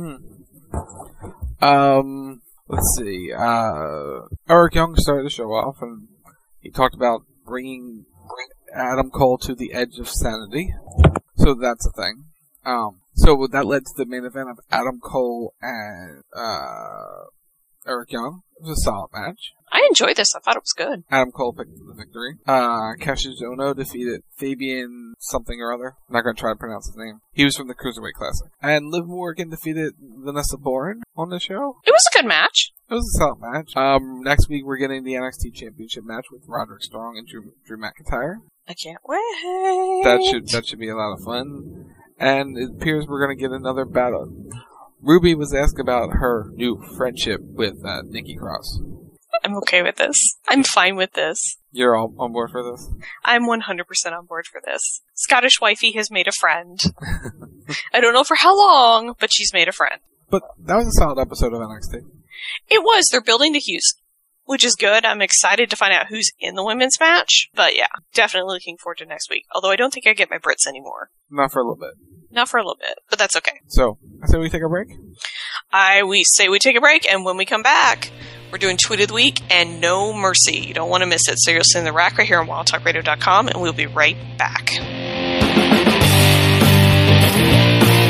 Mm-hmm. Um, let's see. Uh, Eric Young started to show off, and he talked about bringing Adam Cole to the edge of sanity. So that's a thing. Um, so that led to the main event of Adam Cole and uh, Eric Young. It was a solid match. I enjoyed this. I thought it was good. Adam Cole picked the victory. Uh, Cassius Ohno defeated Fabian something or other. I'm not going to try to pronounce his name. He was from the Cruiserweight Classic. And Liv Morgan defeated Vanessa Bourne on the show. It was a good match. It was a solid match. Um, next week we're getting the N X T Championship match with Roderick Strong and Drew, Drew McIntyre. I can't wait. That should that should be a lot of fun. And it appears we're going to get another battle. Ruby was asked about her new friendship with uh, Nikki Cross. I'm okay with this. I'm fine with this. You're all on board for this? I'm one hundred percent on board for this. Scottish wifey has made a friend. I don't know for how long, but she's made a friend. But that was a solid episode of N X T. It was. They're building to Houston, which is good. I'm excited to find out who's in the women's match. But yeah, definitely looking forward to next week. Although I don't think I get my Brits anymore. Not for a little bit. Not for a little bit, but that's okay. So, I say we take a break? I we say we take a break, and when we come back, we're doing Tweet of the Week and No Mercy. You don't want to miss it. So you're listening to The Rack right here on wild talk radio dot com, and we'll be right back.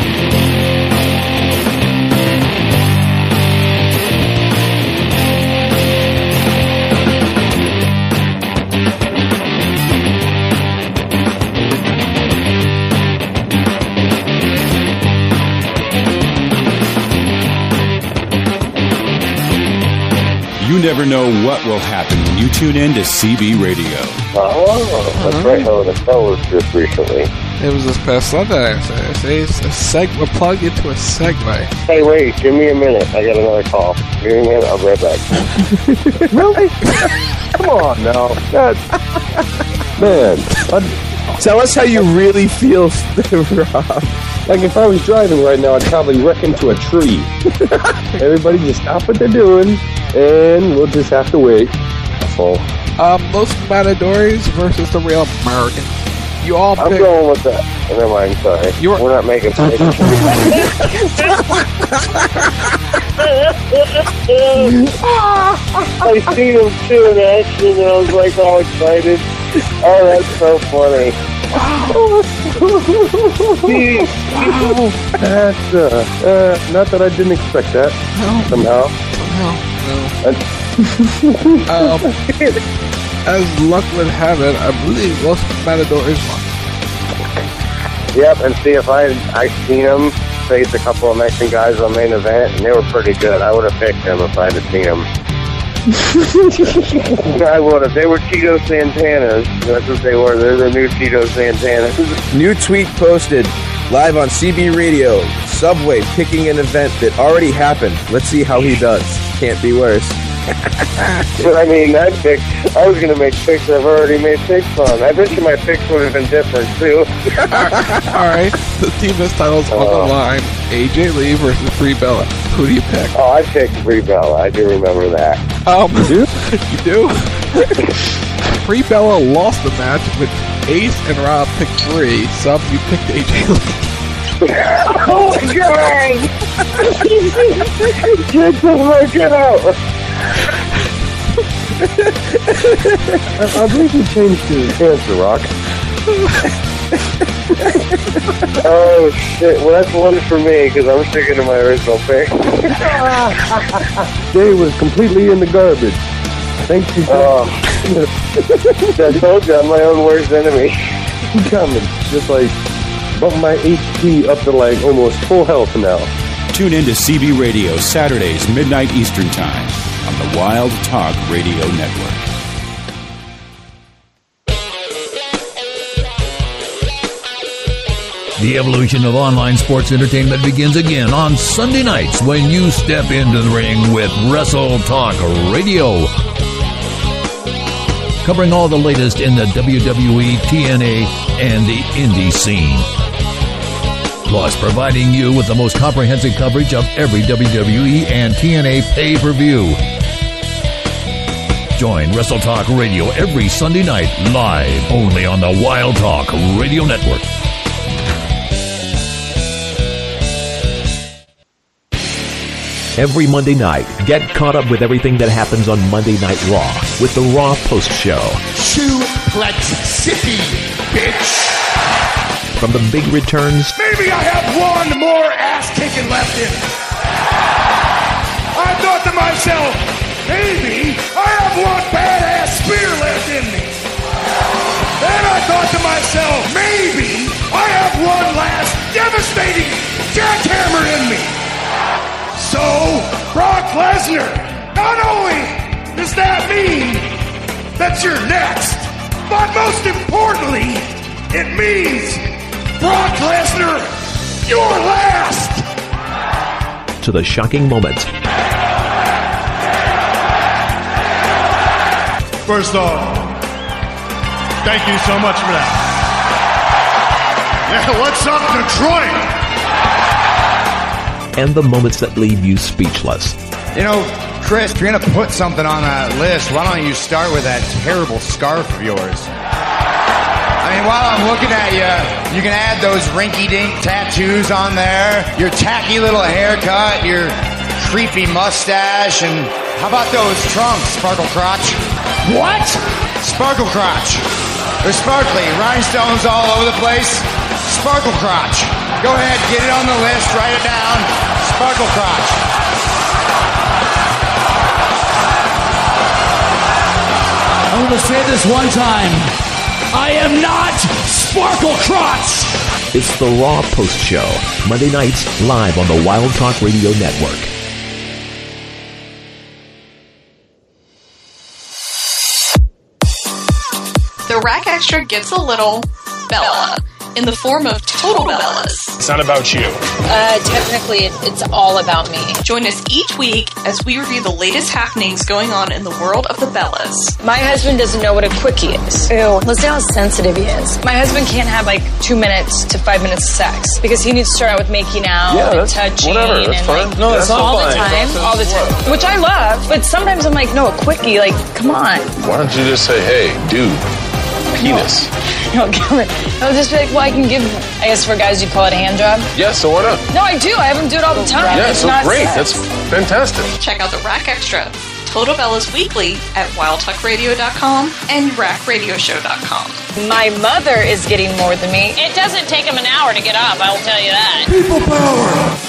never know what will happen when you tune in to C B Radio. Oh, that's Mhm. right. Oh, the show was just recently. It was this past Sunday. So it's a segment plug into a segment. Hey, wait, give me a minute. I got another call. Give me a minute. I'll be right back. Really? Come on now. God. Man, I'd- tell us how you really feel, Rob. Like if I was driving right now, I'd probably wreck into a tree. Everybody just stop what they're doing, and we'll just have to wait. That's all. Um, Los Matadores versus the Real Americans. You all I'm pick- going with that. Never mind, sorry. You're- We're not making predictions. I seen him too in action, and I was like all excited. Oh, that's so funny. That's, uh, uh, not that I didn't expect that. Somehow. um, as luck would have it, I believe Los Matadores won. Yep, and see if I I seen him face a couple of Mexican guys on main event, and they were pretty good. I would have picked them if I had seen them. I would have. They were Tito Santanas. That's what they were. They're the new Tito Santanas. New tweet posted live on C B Radio. Subway picking an event that already happened. Let's see how he does. Can't be worse. But I mean, I picked. I was going to make picks I've already made picks on. I bet you my picks would have been different too. All right, the team has titles on the line. A J Lee versus Brie Bella. Who do you pick? Oh, I picked Brie Bella. I do remember that. Um, you do? You do? Brie Bella lost the match, but Ace and Rob picked Brie. Some you picked A J Lee. Oh my god! Get the fuck out! I, I believe we changed to Cancer Rock. Oh shit! Well, that's one for me because I'm sticking to my original pick. Jay was completely in the garbage. Thank you. Oh, I told you I'm my own worst enemy. I'm coming, just like bump my H P up to like almost full health now. Tune in to C B Radio Saturdays, midnight Eastern Time on the Wild Talk Radio Network. The evolution of online sports entertainment begins again on Sunday nights when you step into the ring with Wrestle Talk Radio. Covering all the latest in the W W E, T N A, and the indie scene. Plus, providing you with the most comprehensive coverage of every W W E and T N A pay-per-view. Join Wrestle Talk Radio every Sunday night, live only on the Wild Talk Radio Network. Every Monday night, get caught up with everything that happens on Monday Night Raw with the Raw Post Show. Suplex City, bitch! From the big returns Maybe I have one more ass-kicking left in me. I thought to myself, maybe I have one badass spear left in me. Then I thought to myself, maybe I have one last devastating jackhammer in me. So, Brock Lesnar, not only does that mean that you're next, but most importantly, it means Brock Lesnar, you're last! to the shocking moments. First off, thank you so much for that. Yeah, what's up, Detroit? And the moments that leave you speechless. You know, Chris, if you're going to put something on that list, why don't you start with that terrible scarf of yours? I mean, while I'm looking at you, you can add those rinky-dink tattoos on there, your tacky little haircut, your creepy mustache, and how about those trunks, Sparkle Crotch? What? Sparkle Crotch. They're sparkly, rhinestones all over the place. Sparkle Crotch. Go ahead, get it on the list, write it down. Sparkle Crotch. I'm going to say this one time. I am not Sparkle Crotch! It's the Raw Post Show, Monday nights, live on the Wild Talk Radio Network. the Rack Extra gets a little Bella in the form of Total Bellas. It's not about you. Uh, technically, it, it's all about me. Join us each week as we review the latest happenings going on in the world of the Bellas. My husband doesn't know what a quickie is. Ew, listen how sensitive he is. My husband can't have like two minutes to five minutes of sex because he needs to start out with making out yeah, and touching. Whatever, that's and fine. Like, no, that's all fine. the time, all the time. Which I love, but sometimes I'm like, no, a quickie, like, come on. Why don't you just say, hey, dude, penis? No, come on. I'll just be like, well, I can give, I guess for guys you call it a hand job. Yeah, so why not? No, I do. I have them do it all the time. Yeah, it's so not great. sex. That's fantastic. Check out the Rack Extra, Total Bellas Weekly at wild talk radio dot com and rack radio show dot com. My mother is getting more than me. It doesn't take him an hour to get up, I'll tell you that. People power!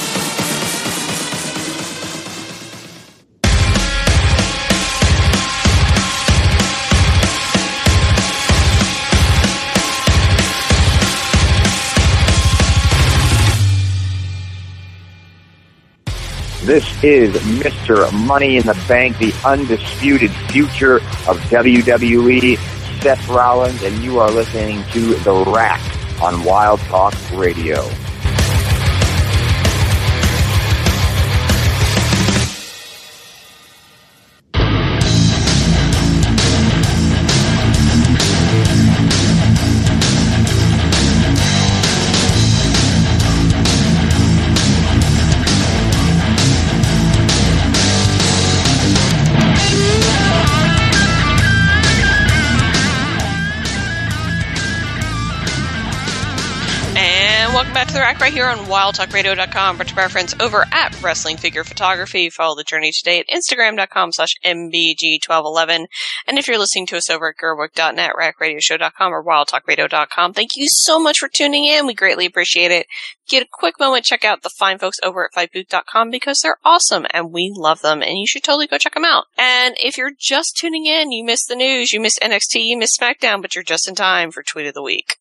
This is Mister Money in the Bank, the undisputed future of W W E, Seth Rollins, and you are listening to The Rack on Wild Talk Radio. Welcome back to The Rack right here on wild talk radio dot com. Brought to our friends over at Wrestling Figure Photography. Follow the journey today at instagram dot com slash M B G twelve eleven. And if you're listening to us over at gerwick dot net, rack radio show dot com, or wild talk radio dot com, thank you so much for tuning in. We greatly appreciate it. Get a quick moment, check out the fine folks over at fight booth dot com because they're awesome and we love them and you should totally go check them out. And if you're just tuning in, you missed the news, you missed N X T, you missed SmackDown, but you're just in time for Tweet of the Week.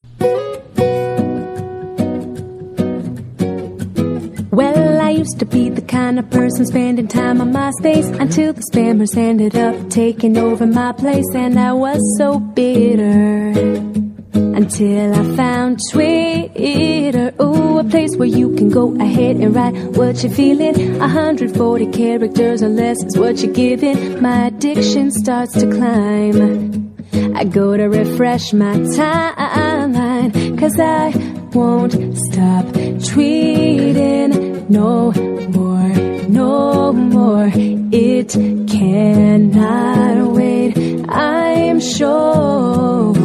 Well, I used to be the kind of person spending time on MySpace until the spammers ended up taking over my place, and I was so bitter until I found Twitter. Ooh, a place where you can go ahead and write what you're feeling. one hundred forty characters or less is what you're giving. My addiction starts to climb. I go to refresh my timeline, cause I won't stop tweeting no more, no more. It cannot wait, I'm sure.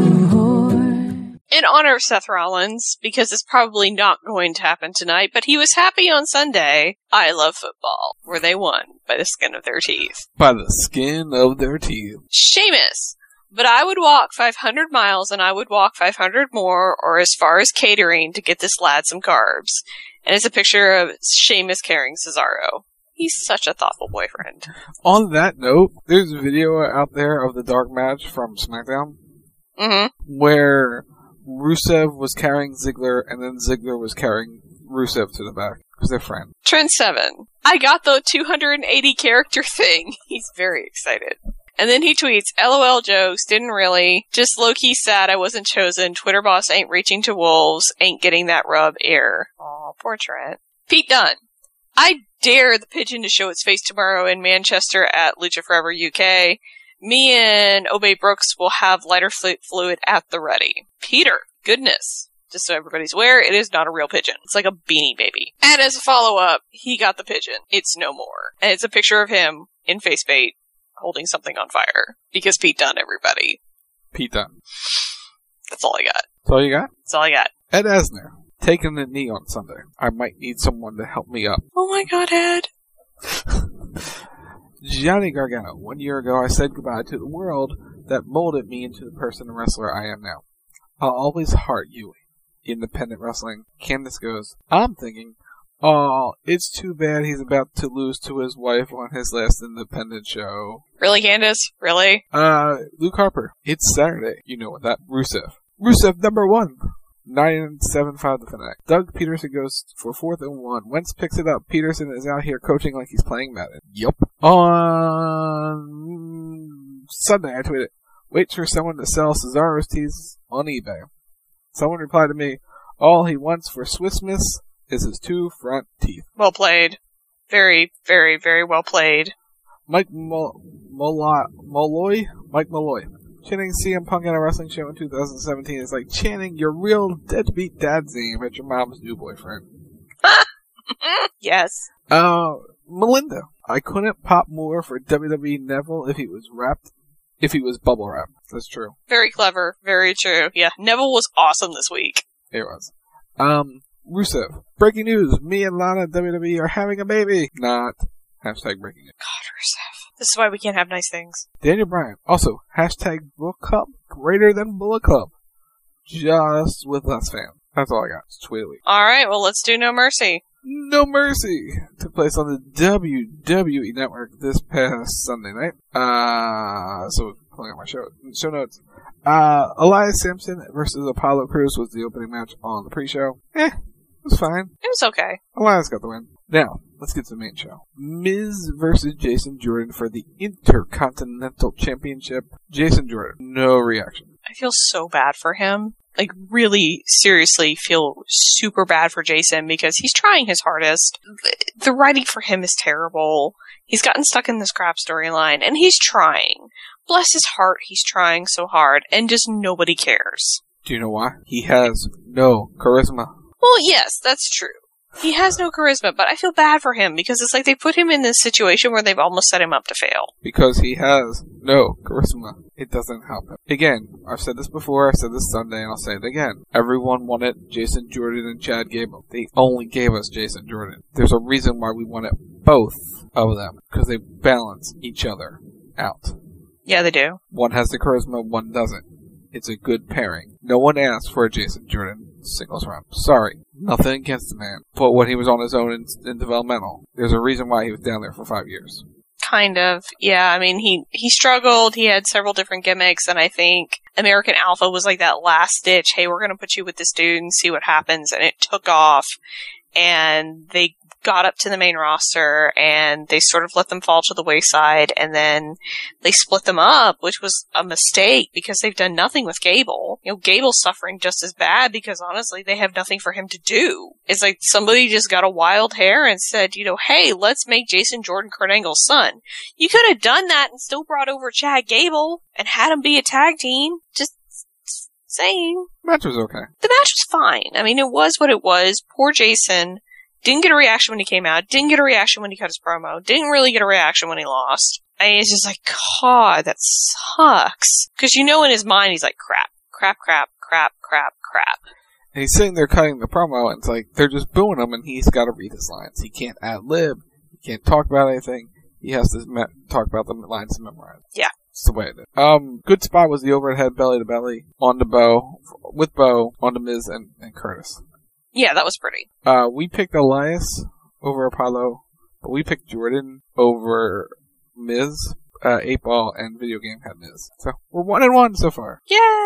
In honor of Seth Rollins, because it's probably not going to happen tonight, but he was happy on Sunday, I Love Football, where they won by the skin of their teeth. By the skin of their teeth. Sheamus! But I would walk five hundred miles, and I would walk five hundred more, or as far as catering, to get this lad some carbs. And it's a picture of Sheamus carrying Cesaro. He's such a thoughtful boyfriend. On that note, there's a video out there of the dark match from SmackDown, mm-hmm. where Rusev was carrying Ziggler, and then Ziggler was carrying Rusev to the back, because they're friends. Trent seven. I got the two hundred eighty character thing. He's very excited. And then he tweets, LOL jokes, didn't really. Just low-key sad I wasn't chosen. Twitter boss ain't reaching to wolves. Ain't getting that rub ear. Aw, poor Trent. Pete Dunne. I dare the pigeon to show its face tomorrow in Manchester at Lucha Forever U K. Me and Obey Brooks will have lighter fluid at the ready. Peter. Goodness. Just so everybody's aware, it is not a real pigeon. It's like a beanie baby. And as a follow-up, he got the pigeon. It's no more. And it's a picture of him in face bait, holding something on fire. Because Pete Dunne, everybody. Pete Dunne. That's all I got. That's all you got? That's all I got. Ed Asner, taking the knee on Sunday. I might need someone to help me up. Oh my god, Ed. Johnny Gargano. One year ago, I said goodbye to the world that molded me into the person and wrestler I am now. I'll always heart you. Independent wrestling. Candace goes, I'm thinking, oh, it's too bad he's about to lose to his wife on his last independent show. Really, Candace? Really? Uh, Luke Harper. It's Saturday. You know what that. Rusev. Rusev number one. nine seven five the Fanatic. Doug Peterson goes for fourth and one. Wentz picks it up. Peterson is out here coaching like he's playing Madden. Yup. On Sunday, I tweeted, Wait for someone to sell Cesaro's teeth on eBay. Someone replied to me, all he wants for Swissmas is his two front teeth. Well played. Very, very, very well played. Mike Mol- Mol- Molloy? Mike Molloy. Chanting C M Punk at a wrestling show in two thousand seventeen is like chanting your real deadbeat dad's name at your mom's new boyfriend. Yes. Uh, Melinda. I couldn't pop more for W W E Neville if he was wrapped, if he was bubble wrapped. That's true. Very clever. Very true. Yeah, Neville was awesome this week. It was. Um, Rusev. Breaking news. Me and Lana at W W E are having a baby. Not. Hashtag breaking news. God, Rusev. This is why we can't have nice things. Daniel Bryan. Also, hashtag Bullet Club greater than Bullet Club. Just with us fans. That's all I got. It's Tweetly. Alright, well, let's do No Mercy. No Mercy took place on the W W E Network this past Sunday night. Uh, so pulling up my show, show notes. Uh, Elias Sampson versus Apollo Crews was the opening match on the pre-show. Eh, it was fine. It was okay. Elias got the win. Now, let's get to the main show. Miz versus Jason Jordan for the Intercontinental Championship. Jason Jordan, no reaction. I feel so bad for him. Like, really, seriously feel super bad for Jason because he's trying his hardest. The writing for him is terrible. He's gotten stuck in this crap storyline, and he's trying. Bless his heart, he's trying so hard, and just nobody cares. Do you know why? He has no charisma. Well, yes, that's true. He has no charisma, but I feel bad for him because it's like they put him in this situation where they've almost set him up to fail. Because he has no charisma. It doesn't help him. Again, I've said this before, I've said this Sunday, and I'll say it again. Everyone wanted Jason Jordan and Chad Gable. They only gave us Jason Jordan. There's a reason why we wanted both of them. Because they balance each other out. Yeah, they do. One has the charisma, one doesn't. It's a good pairing. No one asked for a Jason Jordan singles run. Sorry. Nothing against the man. But when he was on his own in, in developmental, there's a reason why he was down there for five years. Kind of. Yeah, I mean, he, he struggled. He had several different gimmicks, and I think American Alpha was like that last ditch. Hey, we're going to put you with this dude and see what happens. And it took off, and they got up to the main roster, and they sort of let them fall to the wayside, and then they split them up, which was a mistake because they've done nothing with Gable. You know, Gable's suffering just as bad because honestly, they have nothing for him to do. It's like somebody just got a wild hair and said, you know, hey, let's make Jason Jordan Kurt Angle's son. You could have done that and still brought over Chad Gable and had him be a tag team. Just saying. The match was okay. The match was fine. I mean, it was what it was. Poor Jason. Didn't get a reaction when he came out. Didn't get a reaction when he cut his promo. Didn't really get a reaction when he lost. I mean, it's just like, God, that sucks. Because you know in his mind, he's like, crap, crap, crap, crap, crap, crap. And he's sitting there cutting the promo, and it's like, they're just booing him, and he's got to read his lines. He can't ad-lib. He can't talk about anything. He has to me- talk about the lines to memorize. Yeah. It's the way it is. Um, good spot was the overhead belly-to-belly on the Bo, with Bo, on the Miz and, and Curtis. Yeah, that was pretty. Uh, we picked Elias over Apollo, but we picked Jordan over Miz. Uh, eight Ball and Video Game had Miz. So, we're one and one so far.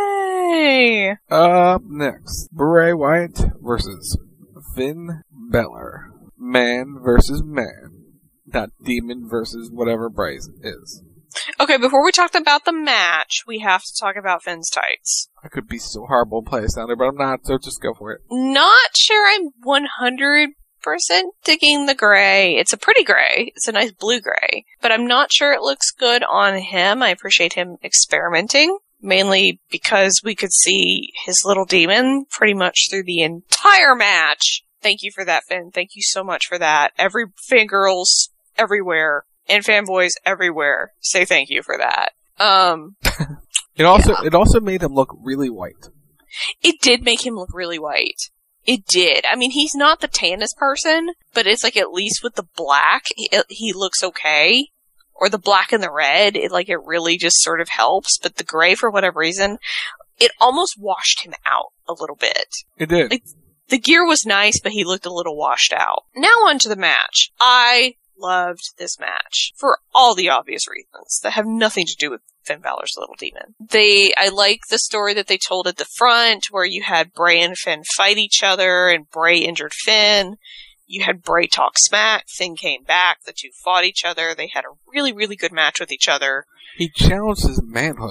Yay! Up next, Bray Wyatt versus Finn Balor. Man versus man. Not demon versus whatever Bray is. Okay, before we talk about the match, we have to talk about Finn's tights. I could be so horrible in play sounder, but I'm not, so just go for it. Not sure I'm one hundred percent digging the gray. It's a pretty gray. It's a nice blue gray. But I'm not sure it looks good on him. I appreciate him experimenting. Mainly because we could see his little demon pretty much through the entire match. Thank you for that, Finn. Thank you so much for that. Every fangirls everywhere. And fanboys everywhere say thank you for that. Um, it also yeah. it also made him look really white. It did make him look really white. It did. I mean, he's not the tannest person, but it's like at least with the black, he, he looks okay. Or the black and the red, it like it really just sort of helps. But the gray, for whatever reason, it almost washed him out a little bit. It did. Like, the gear was nice, but he looked a little washed out. Now on to the match. I loved this match for all the obvious reasons that have nothing to do with Finn Balor's little demon. They, I like the story that they told at the front where you had Bray and Finn fight each other and Bray injured Finn. You had Bray talk smack. Finn came back. The two fought each other. They had a really, really good match with each other. He challenged his manhood.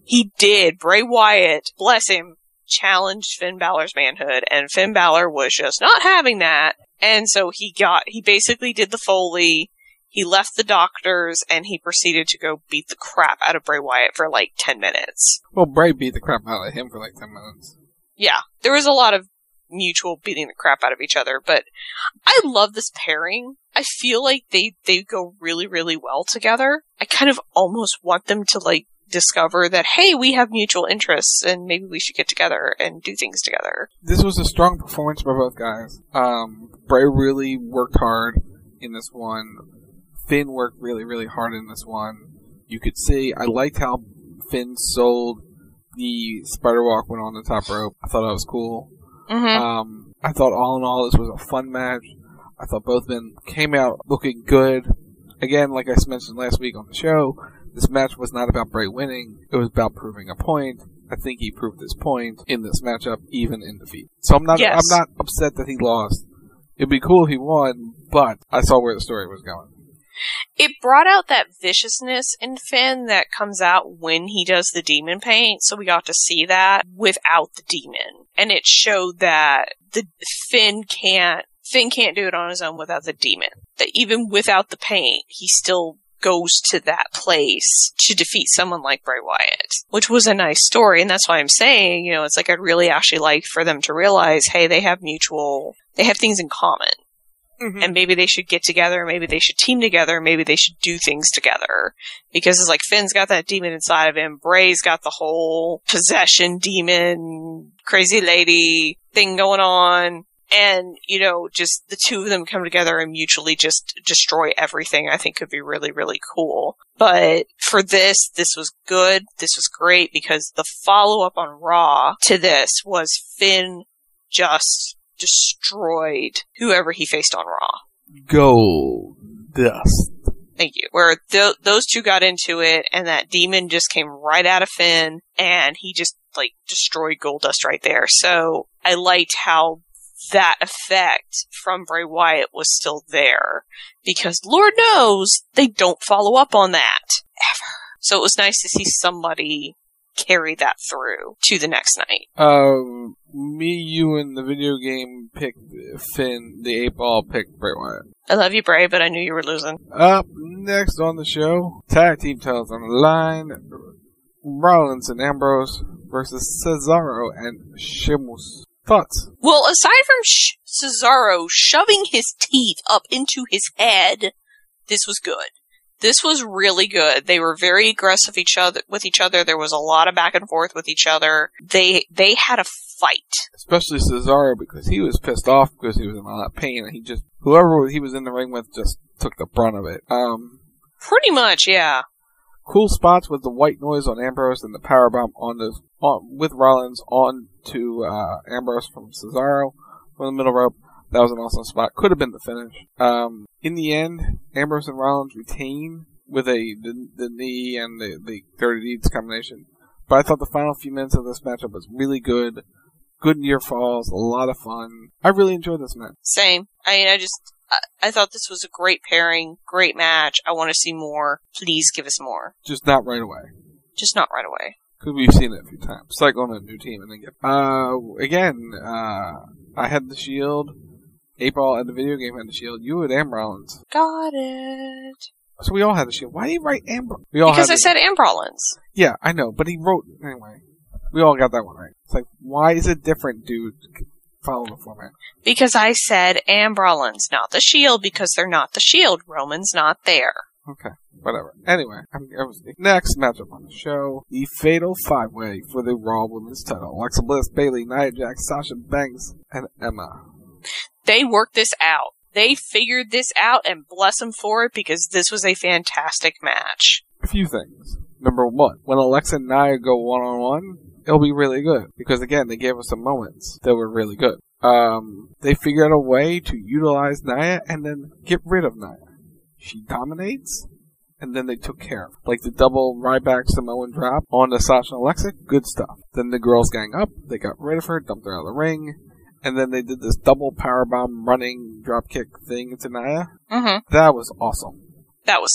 He did. Bray Wyatt, bless him, challenged Finn Balor's manhood, and Finn Balor was just not having that. And so he got, he basically did the Foley, he left the doctors, and he proceeded to go beat the crap out of Bray Wyatt for like ten minutes. Well, Bray beat the crap out of him for like ten minutes. Yeah, there was a lot of mutual beating the crap out of each other, but I love this pairing. I feel like they, they go really, really well together. I kind of almost want them to, like, discover that, hey, we have mutual interests, and maybe we should get together and do things together. This was a strong performance by both guys. Um, Bray really worked hard in this one. Finn worked really, really hard in this one. You could see, I liked how Finn sold the spider walk when on the top rope. I thought that was cool. Mm-hmm. Um, I thought all in all this was a fun match. I thought both men came out looking good. Again, like I mentioned last week on the show, this match was not about Bray winning. It was about proving a point. I think he proved his point in this matchup, even in defeat. So I'm not, yes. I'm not upset that he lost. It'd be cool if he won, but I saw where the story was going. It brought out that viciousness in Finn that comes out when he does the demon paint, so we got to see that without the demon. And it showed that the Finn can't Finn can't do it on his own without the demon. That even without the paint, he still goes to that place to defeat someone like Bray Wyatt, which was a nice story. And that's why I'm saying, you know, it's like I'd really actually like for them to realize, hey, they have mutual, they have things in common. Mm-hmm. And maybe they should get together, maybe they should team together, maybe they should do things together. Because it's like Finn's got that demon inside of him, Bray's got the whole possession demon, crazy lady thing going on. And, you know, just the two of them come together and mutually just destroy everything, I think could be really, really cool. But for this, this was good. This was great because the follow-up on Raw to this was Finn just destroyed whoever he faced on Raw. Gold dust. Thank you. Where th- those two got into it, and that demon just came right out of Finn, and he just, like, destroyed Goldust right there. So I liked how that effect from Bray Wyatt was still there. Because Lord knows they don't follow up on that. Ever. So it was nice to see somebody carry that through to the next night. Um, me, you, and the video game picked Finn. The eight ball picked Bray Wyatt. I love you, Bray, but I knew you were losing. Up next on the show, tag team titles on the line. Rollins and Ambrose versus Cesaro and Sheamus. Thoughts? Well, aside from Sh- Cesaro shoving his teeth up into his head, this was good. This was really good. They were very aggressive each other with each other. There was a lot of back and forth with each other. They they had a fight. Especially Cesaro, because he was pissed off because he was in a lot of pain, and he just whoever he was in the ring with just took the brunt of it. Um, pretty much, yeah. Cool spots with the white noise on Ambrose and the powerbomb on the on, with Rollins on to uh, Ambrose from Cesaro from the middle rope. That was an awesome spot. Could have been the finish. Um, in the end, Ambrose and Rollins retain with a the, the knee and the, the Dirty Deeds combination. But I thought the final few minutes of this matchup was really good. Good near falls, a lot of fun. I really enjoyed this match. Same. I mean, I just, I, I thought this was a great pairing, great match. I want to see more. Please give us more. Just not right away. Just not right away. Because we've seen it a few times. It's like on a new team and then get... Uh, again, uh, I had the Shield. eight-Ball and the video game had the Shield. You had Am Rollins. Got it. So we all had the Shield. Why did he write Am Rollins? We all because had I the... said Am Rollins. Yeah, I know, but he wrote... Anyway, we all got that one right. It's like, why is it different, dude? Follow the format. Because I said Am Rollins, not the Shield, because they're not the Shield. Roman's not there. Okay, whatever. Anyway, I'm, I was, next matchup on the show, the Fatal Five-Way for the Raw Women's title. Alexa Bliss, Bayley, Nia Jax, Sasha Banks, and Emma. They worked this out. They figured this out, and bless them for it, because this was a fantastic match. A few things. Number one, when Alexa and Nia go one-on-one, it'll be really good. Because again, they gave us some moments that were really good. Um, they figured out a way to utilize Nia and then get rid of Nia. She dominates, and then they took care of it. Like the double Ryback Samoan drop on the Sasha and Alexa, good stuff. Then the girls gang up, they got rid of her, dumped her out of the ring, and then they did this double powerbomb running dropkick thing into Nia. Mm-hmm. That was awesome. That was sweet.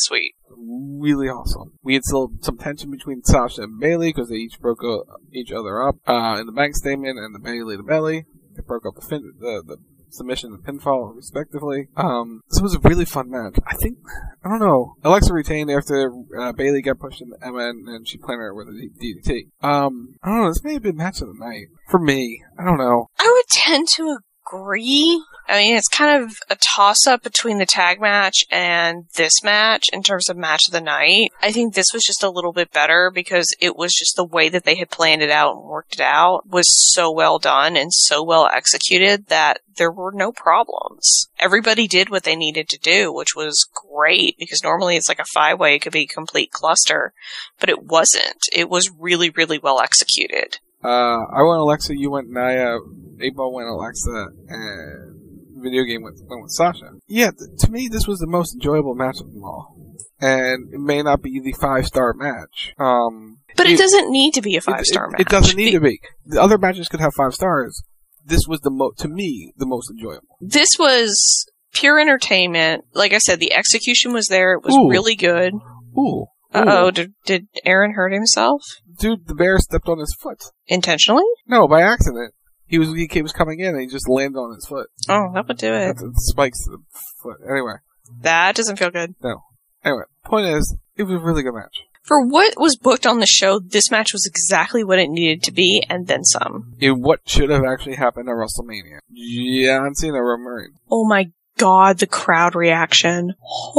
really awesome. We had still some tension between Sasha and Bayley because they each broke uh, each other up uh, in the bank statement and the Bayley to Belly. They broke up the fin- the, the submission and pinfall respectively. Um, this was a really fun match. I think I don't know. Alexa retained after uh, Bayley got pushed into Emma and, and she planted her with a D D T. Um, I don't know. This may have been match of the night for me. I don't know. I would tend to agree. I mean, it's kind of a toss-up between the tag match and this match in terms of match of the night. I think this was just a little bit better because it was just the way that they had planned it out and worked it out was so well done and so well executed that there were no problems. Everybody did what they needed to do, which was great because normally it's like a five-way, it could be a complete cluster, but it wasn't. It was really, really well executed. Uh, I went Alexa, you went Nia, April went Alexa, and Video Game went, went with Sasha. Yeah, th- to me, this was the most enjoyable match of them all. And it may not be the five-star match. Um, but it, it doesn't need to be a five-star it, match. It doesn't need to be. The other matches could have five stars. This was, the mo- to me, the most enjoyable. This was pure entertainment. Like I said, the execution was there. It was Ooh. really good. Ooh. Uh-oh, did, did Aaron hurt himself? Dude, the bear stepped on his foot. Intentionally? No, by accident. He was he was coming in and he just landed on his foot. Oh, that would do it. That's, it spikes to the foot. Anyway. That doesn't feel good. No. Anyway, point is, it was a really good match. For what was booked on the show, this match was exactly what it needed to be, and then some. It, what should have actually happened at WrestleMania. John Cena, Roman Reigns. Oh my god, the crowd reaction.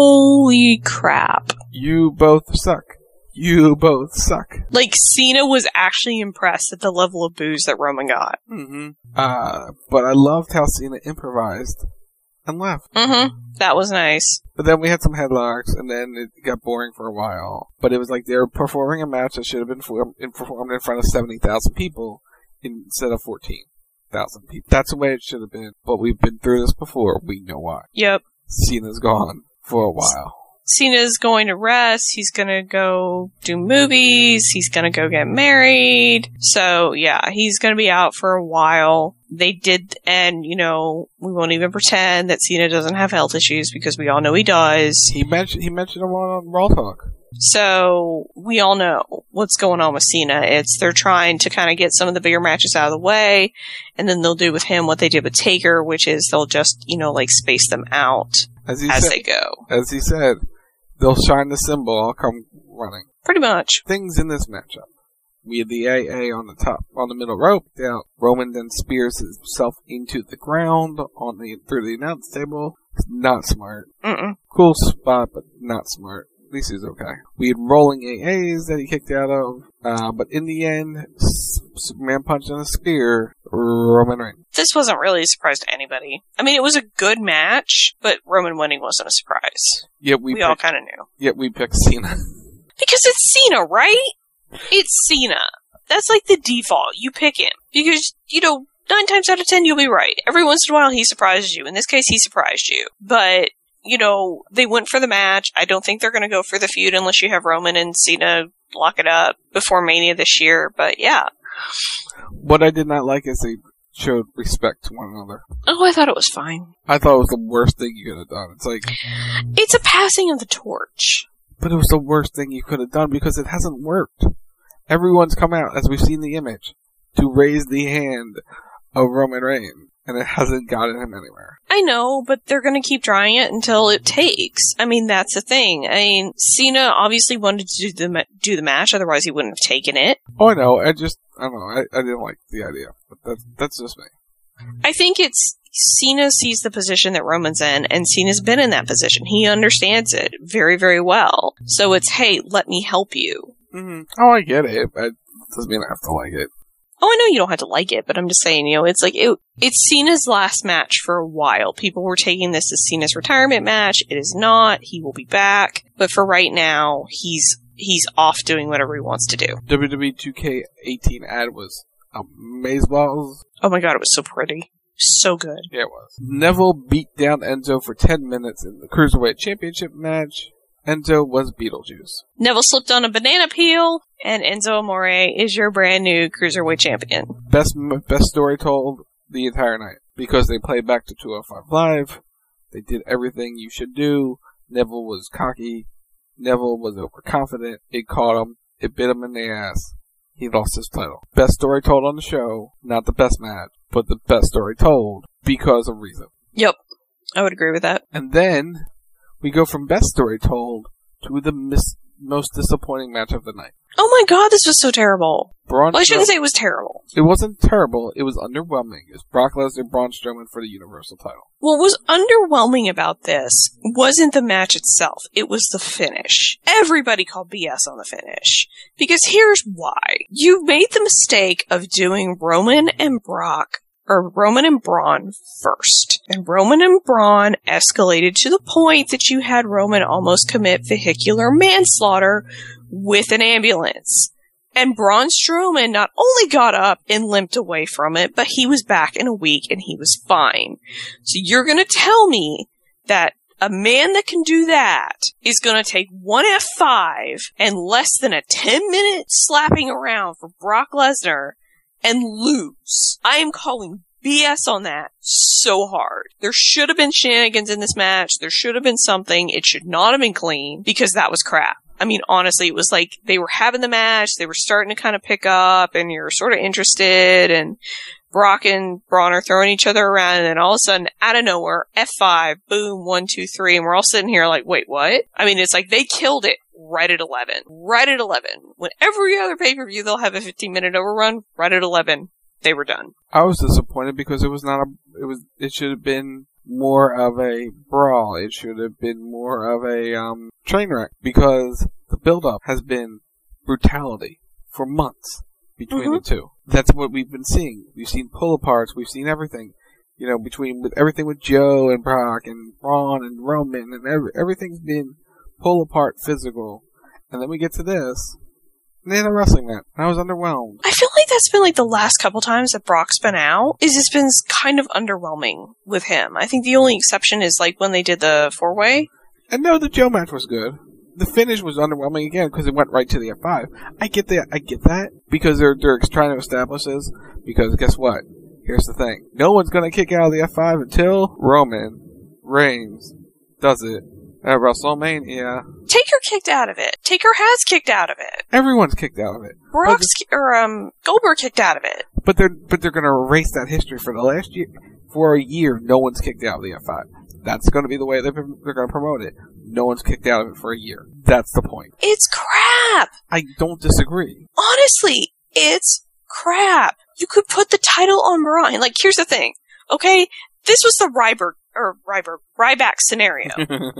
Holy crap. You both suck. You both suck. Like, Cena was actually impressed at the level of boos that Roman got. Mm-hmm. Uh, but I loved how Cena improvised and left. Mm-hmm. That was nice. But then we had some headlocks, and then it got boring for a while. But it was like they were performing a match that should have been form- performed in front of seventy thousand people instead of fourteen thousand people. That's the way it should have been. But we've been through this before. We know why. Yep. Cena's gone for a while. Cena's going to rest. He's going to go do movies. He's going to go get married. So, yeah, he's going to be out for a while. They did, and, you know, we won't even pretend that Cena doesn't have health issues because we all know he does. He mentioned he mentioned them on Raw Talk. So, we all know what's going on with Cena. It's they're trying to kind of get some of the bigger matches out of the way, and then they'll do with him what they did with Taker, which is they'll just, you know, like, space them out as, as said, they go. As he said, they'll shine the symbol, I'll come running. Pretty much. Things in this matchup. We had the A A on the top, on the middle rope. Down. Roman then spears himself into the ground on the through the announce table. Not smart. Mm-mm. Cool spot, but not smart. At least he's okay. We had rolling A As that he kicked out of, uh, but in the end, Superman punched on a spear, Roman Reigns. This wasn't really a surprise to anybody. I mean, it was a good match, but Roman winning wasn't a surprise. Yet we, we picked, all kind of knew. Yet we picked Cena. Because it's Cena, right? It's Cena. That's like the default. You pick him. Because, you know, nine times out of ten you'll be right. Every once in a while he surprises you. In this case, he surprised you. But, you know, they went for the match. I don't think they're going to go for the feud unless you have Roman and Cena lock it up before Mania this year. But, yeah. What I did not like is they showed respect to one another. Oh, I thought it was fine. I thought it was the worst thing you could have done. It's like... It's a passing of the torch. But it was the worst thing you could have done because it hasn't worked. Everyone's come out, as we've seen the image, to raise the hand of Roman Reigns, and it hasn't gotten him anywhere. I know, but they're going to keep trying it until it takes. I mean, that's the thing. I mean, Cena obviously wanted to do the do the match, otherwise he wouldn't have taken it. Oh, I know. I just, I don't know. I, I didn't like the idea, but that's, that's just me. I think it's Cena sees the position that Roman's in, and Cena's been in that position. He understands it very, very well. So it's, hey, let me help you. Mm-hmm. Oh, I get it, but it doesn't mean I have to like it. Oh, I know you don't have to like it, but I'm just saying, you know, it's like, it, it's Cena's last match for a while. People were taking this as Cena's retirement match. It is not. He will be back. But for right now, he's he's off doing whatever he wants to do. W W E two K eighteen ad was amazeballs. Oh my god, it was so pretty. So good. Yeah, it was. Neville beat down Enzo for ten minutes in the Cruiserweight Championship match. Enzo was Beetlejuice. Neville slipped on a banana peel, and Enzo Amore is your brand new Cruiserweight champion. Best best story told the entire night. Because they played back to two oh five Live. They did everything you should do. Neville was cocky. Neville was overconfident. It caught him. It bit him in the ass. He lost his title. Best story told on the show. Not the best match, but the best story told because of reason. Yep. I would agree with that. And then we go from best story told to the mis- most disappointing match of the night. Oh my god, this was so terrible. Braun well, I shouldn't Stro- say it was terrible. It wasn't terrible. It was underwhelming. It was Brock Lesnar, Braun Strowman for the Universal title. What was underwhelming about this wasn't the match itself. It was the finish. Everybody called B S on the finish. Because here's why. You made the mistake of doing Roman and Brock, or Roman and Braun first. And Roman and Braun escalated to the point that you had Roman almost commit vehicular manslaughter with an ambulance. And Braun Strowman not only got up and limped away from it, but he was back in a week and he was fine. So you're gonna tell me that a man that can do that is gonna take one F five and less than a ten minute slapping around for Brock Lesnar and lose. I am calling B S on that so hard. There should have been shenanigans in this match. There should have been something. It should not have been clean because that was crap. I mean, honestly, it was like they were having the match, they were starting to kind of pick up, and you're sort of interested, and Brock and Braun are throwing each other around, and then all of a sudden, out of nowhere, F five, boom, one, two, three, and we're all sitting here like, wait, what? I mean, it's like they killed it right at eleven. Right at eleven. When every other pay-per-view, they'll have a fifteen minute overrun, right at eleven, they were done. I was disappointed because it was not a, it was, it should have been more of a brawl. It should have been more of a, um, train wreck because the build-up has been brutality for months between mm-hmm. the two. That's what we've been seeing. We've seen pull-aparts. We've seen everything. You know, between with everything with Joe and Brock and Braun and Roman and every, everything's been pull-apart physical. And then we get to this. And they had a wrestling match. And I was underwhelmed. I feel like that's been like the last couple times that Brock's been out, is it's been kind of underwhelming with him. I think the only exception is like when they did the four-way. And no, the Joe match was good. The finish was underwhelming again because it went right to the F five. I get that. I get that because they're they're trying to establish this. Because guess what? Here's the thing: no one's gonna kick out of the F five until Roman Reigns does it at WrestleMania. Taker kicked out of it. Taker has kicked out of it. Everyone's kicked out of it. Brock's or um Goldberg kicked out of it. But they're but they're gonna erase that history for the last year. For a year, no one's kicked out of the F five. That's going to be the way they're, they're going to promote it. No one's kicked out of it for a year. That's the point. It's crap. I don't disagree. Honestly, it's crap. You could put the title on Braun. Like, here's the thing. Okay? This was the Ryberg, or Ryberg, Ryback scenario.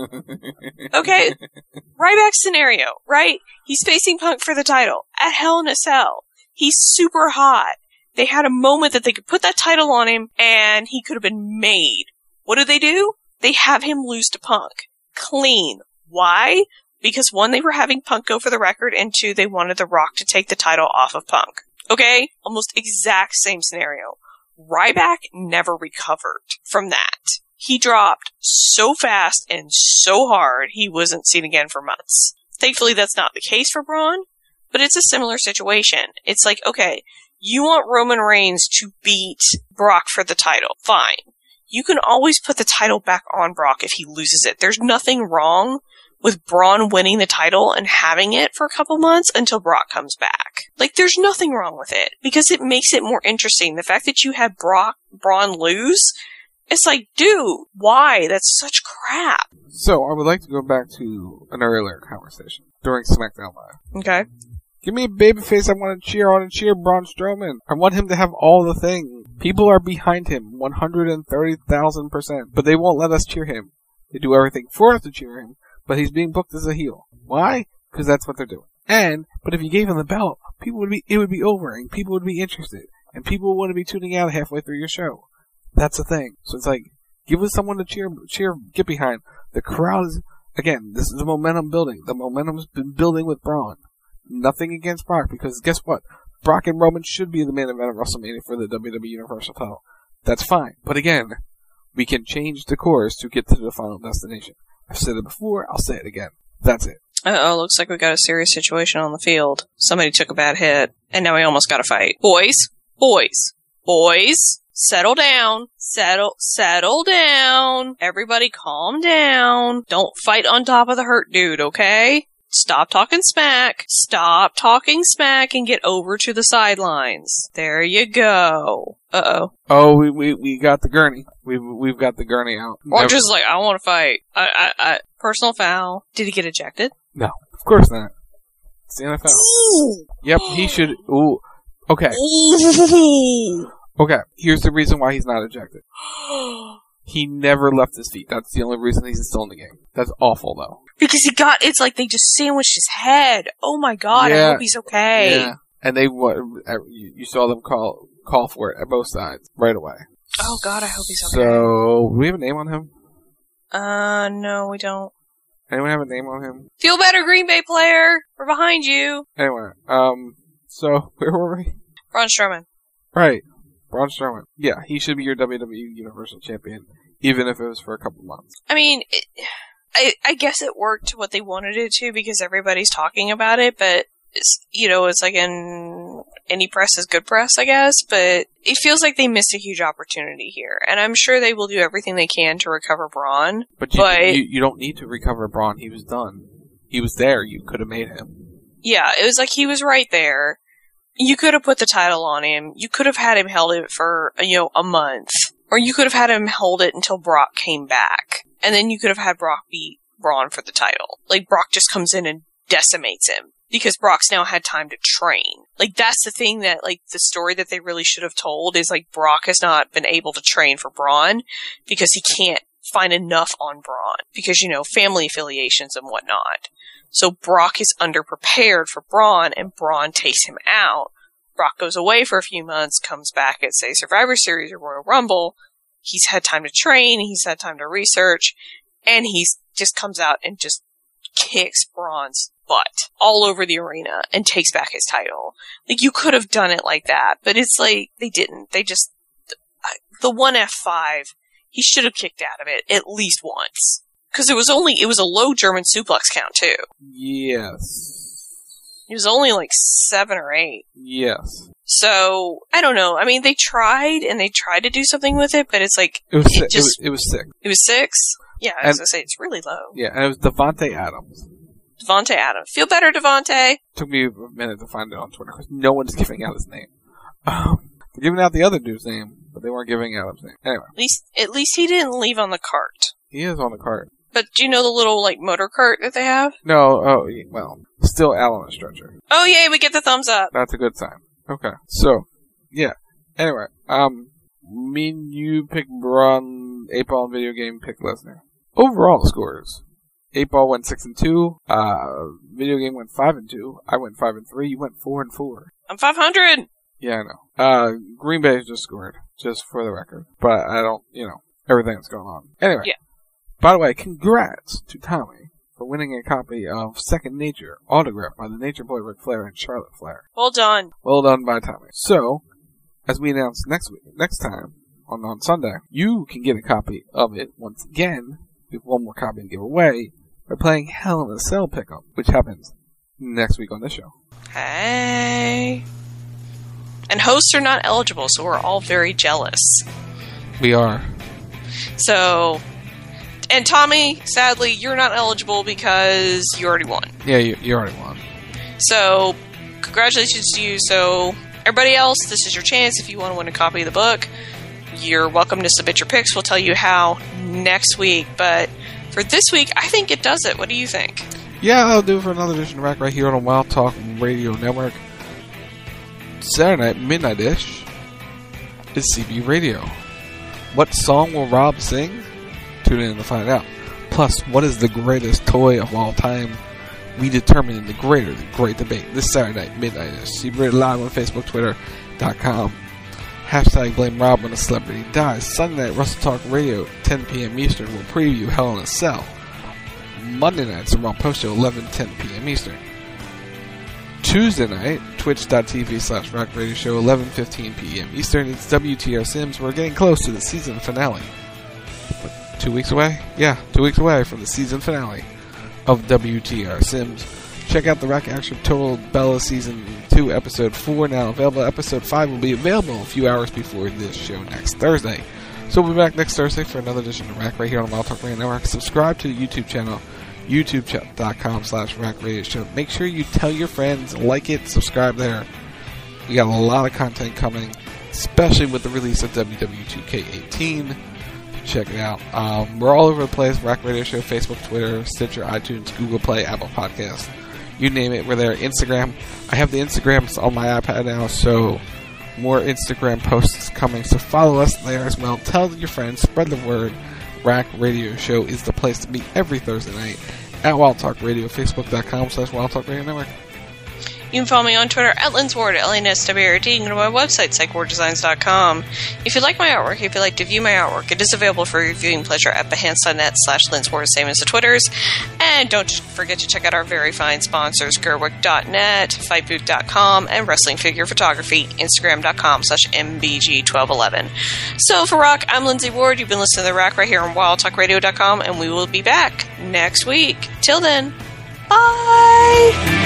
Okay? Ryback scenario, right? He's facing Punk for the title at Hell in a Cell. He's super hot. They had a moment that they could put that title on him and he could have been made. What do they do? They have him lose to Punk. Clean. Why? Because one, they were having Punk go for the record, and two, they wanted The Rock to take the title off of Punk. Okay? Almost exact same scenario. Ryback never recovered from that. He dropped so fast and so hard, he wasn't seen again for months. Thankfully, that's not the case for Braun, but it's a similar situation. It's like, okay, you want Roman Reigns to beat Brock for the title. Fine. You can always put the title back on Brock if he loses it. There's nothing wrong with Braun winning the title and having it for a couple months until Brock comes back. Like, there's nothing wrong with it because it makes it more interesting. The fact that you had Brock, Braun lose, it's like, dude, why? That's such crap. So, I would like to go back to an earlier conversation during SmackDown Live. Okay. Give me a babyface I want to cheer on and cheer Braun Strowman. I want him to have all the things. People are behind him, one hundred thirty thousand percent, but they won't let us cheer him. They do everything for us to cheer him, but he's being booked as a heel. Why? Because that's what they're doing. And, but if you gave him the belt, people would be, it would be over, and people would be interested, and people wouldn't be tuning out halfway through your show. That's the thing. So it's like, give us someone to cheer, cheer, get behind. The crowd is, again, this is the momentum building. The momentum's been building with Braun. Nothing against Brock, because guess what? Brock and Roman should be the main event of WrestleMania for the W W E Universal title. That's fine. But again, we can change the course to get to the final destination. I've said it before, I'll say it again. That's it. Uh-oh, looks like we got a serious situation on the field. Somebody took a bad hit, and now we almost got a fight. Boys, boys, boys, settle down, settle, settle down. Everybody calm down. Don't fight on top of the hurt dude, okay? Stop talking smack. Stop talking smack and get over to the sidelines. There you go. Uh-oh. Oh, we, we, we got the gurney. We've, we've got the gurney out. Or just like, I want to fight. I, I, I, personal foul. Did he get ejected? No, of course not. It's the N F L. Ooh. Yep, he should. Ooh. Okay. Ooh. Okay, here's the reason why he's not ejected. He never left his feet. That's the only reason he's still in the game. That's awful, though. Because he got, it's like they just sandwiched his head. Oh my god, yeah, I hope he's okay. Yeah, and they, what, you saw them call call for it at both sides right away. Oh god, I hope he's okay. So, do we have a name on him? Uh, no, we don't. Anyone have a name on him? Feel better, Green Bay player. We're behind you. Anyway, um, so, where were we? Braun Strowman. Right. Braun Strowman. Yeah, he should be your W W E Universal Champion, even if it was for a couple months. I mean, it, I I guess it worked to what they wanted it to because everybody's talking about it, but, it's, you know, it's like in any press is good press, I guess, but it feels like they missed a huge opportunity here, and I'm sure they will do everything they can to recover Braun. But you, but, you, you don't need to recover Braun. He was done. He was there. You could have made him. Yeah, it was like he was right there. You could have put the title on him. You could have had him held it for, you know, a month. Or you could have had him hold it until Brock came back. And then you could have had Brock beat Braun for the title. Like, Brock just comes in and decimates him. Because Brock's now had time to train. Like, that's the thing that, like, the story that they really should have told is, like, Brock has not been able to train for Braun because he can't find enough on Braun. Because, you know, family affiliations and whatnot. So Brock is underprepared for Braun, and Braun takes him out. Brock goes away for a few months, comes back at, say, Survivor Series or Royal Rumble. He's had time to train, he's had time to research, and he's just comes out and just kicks Braun's butt all over the arena and takes back his title. Like, you could have done it like that, but it's like, they didn't. They just, the one F five, he should have kicked out of it at least once. Because it was only, it was a low German suplex count, too. Yes. It was only like seven or eight. Yes. So, I don't know. I mean, they tried, and they tried to do something with it, but it's like... It was, it, si- just, it was, it was sick. It was six? Yeah, I was going to say, it's really low. Yeah, and it was Devontae Adams. Devontae Adams. Feel better, Devontae. Took me a minute to find it on Twitter, because no one's giving out his name. Um, they're giving out the other dude's name, but they weren't giving out his name. Anyway. At least, at least he didn't leave on the cart. He is on the cart. But do you know the little, like, motor cart that they have? No, oh, well, still Al on a stretcher. Oh, yay, we get the thumbs up. That's a good sign. Okay, so, yeah. Anyway, um, me and you pick Braun, eight ball and Video Game pick Lesnar. Overall scores. eight ball went six and two, uh, Video Game went five and two, I went five and three, you went four and four. I'm five hundred! Yeah, I know. Uh, Green Bay just scored, just for the record. But I don't, you know, everything that's going on. Anyway. Yeah. By the way, congrats to Tommy for winning a copy of Second Nature, autographed by the Nature Boy Ric Flair and Charlotte Flair. Well done. Well done by Tommy. So, as we announce next week, next time, on, on Sunday, you can get a copy of it once again, with one more copy to give away, by playing Hell in a Cell Pickup, which happens next week on this show. Hey. And hosts are not eligible, so we're all very jealous. We are. So... And Tommy, sadly, you're not eligible because you already won. Yeah, you, you already won. So, congratulations to you. So, everybody else, this is your chance. If you want to win a copy of the book, you're welcome to submit your picks. We'll tell you how next week. But for this week, I think it does it. What do you think? Yeah, I'll do it for another edition of Rack right here on the Wild Talk Radio Network. Saturday night, midnight-ish, is C B Radio. What song will Rob sing? Tune in to find out. Plus, what is the greatest toy of all time? We determine in the greater, the great debate this Saturday night, midnight. See Radio live on Facebook, Twitter dot com. Hashtag blame Rob when a celebrity dies. Sunday night, Russell Talk Radio, ten p.m. Eastern, will preview Hell in a Cell. Monday night, the Raw Post Show, eleven, ten p.m. Eastern. Tuesday night, twitch.tv slash rock radio show, eleven fifteen p.m. Eastern. It's W T R Sims. We're getting close to the season finale. Two weeks away? Yeah, two weeks away from the season finale of W T R Sims. Check out the Rock Action Total Bella Season two, Episode four, now available. Episode five will be available a few hours before this show next Thursday. So we'll be back next Thursday for another edition of Rack right here on the Wild Talk Radio Network. Subscribe to the YouTube channel, YouTube.com slash Rack Radio Show. Make sure you tell your friends, like it, subscribe there. We got a lot of content coming, especially with the release of W W E two K eighteen. Check it out. Um, we're all over the place. Rack Radio Show, Facebook, Twitter, Stitcher, iTunes, Google Play, Apple Podcasts. You name it, we're there. Instagram. I have the Instagrams on my iPad now, so more Instagram posts coming. So follow us there as well. Tell your friends. Spread the word. Rack Radio Show is the place to be every Thursday night at Wild Talk Radio. Facebook.com slash Wild Talk Radio Network. You can follow me on Twitter at Linsward, L N S W R D. You can go to my website, psych ward designs dot com. If you like my artwork, if you'd like to view my artwork, it is available for your viewing pleasure at behance.net slash Linsward, same as the Twitters. And don't forget to check out our very fine sponsors, Gerwick dot net, fight boot dot com, and Wrestling Figure Photography, Instagram.com slash M B G twelve eleven. So for Rock, I'm Lindsay Ward. You've been listening to The Rack right here on wild talk radio dot com, and we will be back next week. Till then, bye!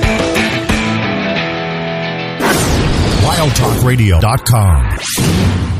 wild talk radio dot com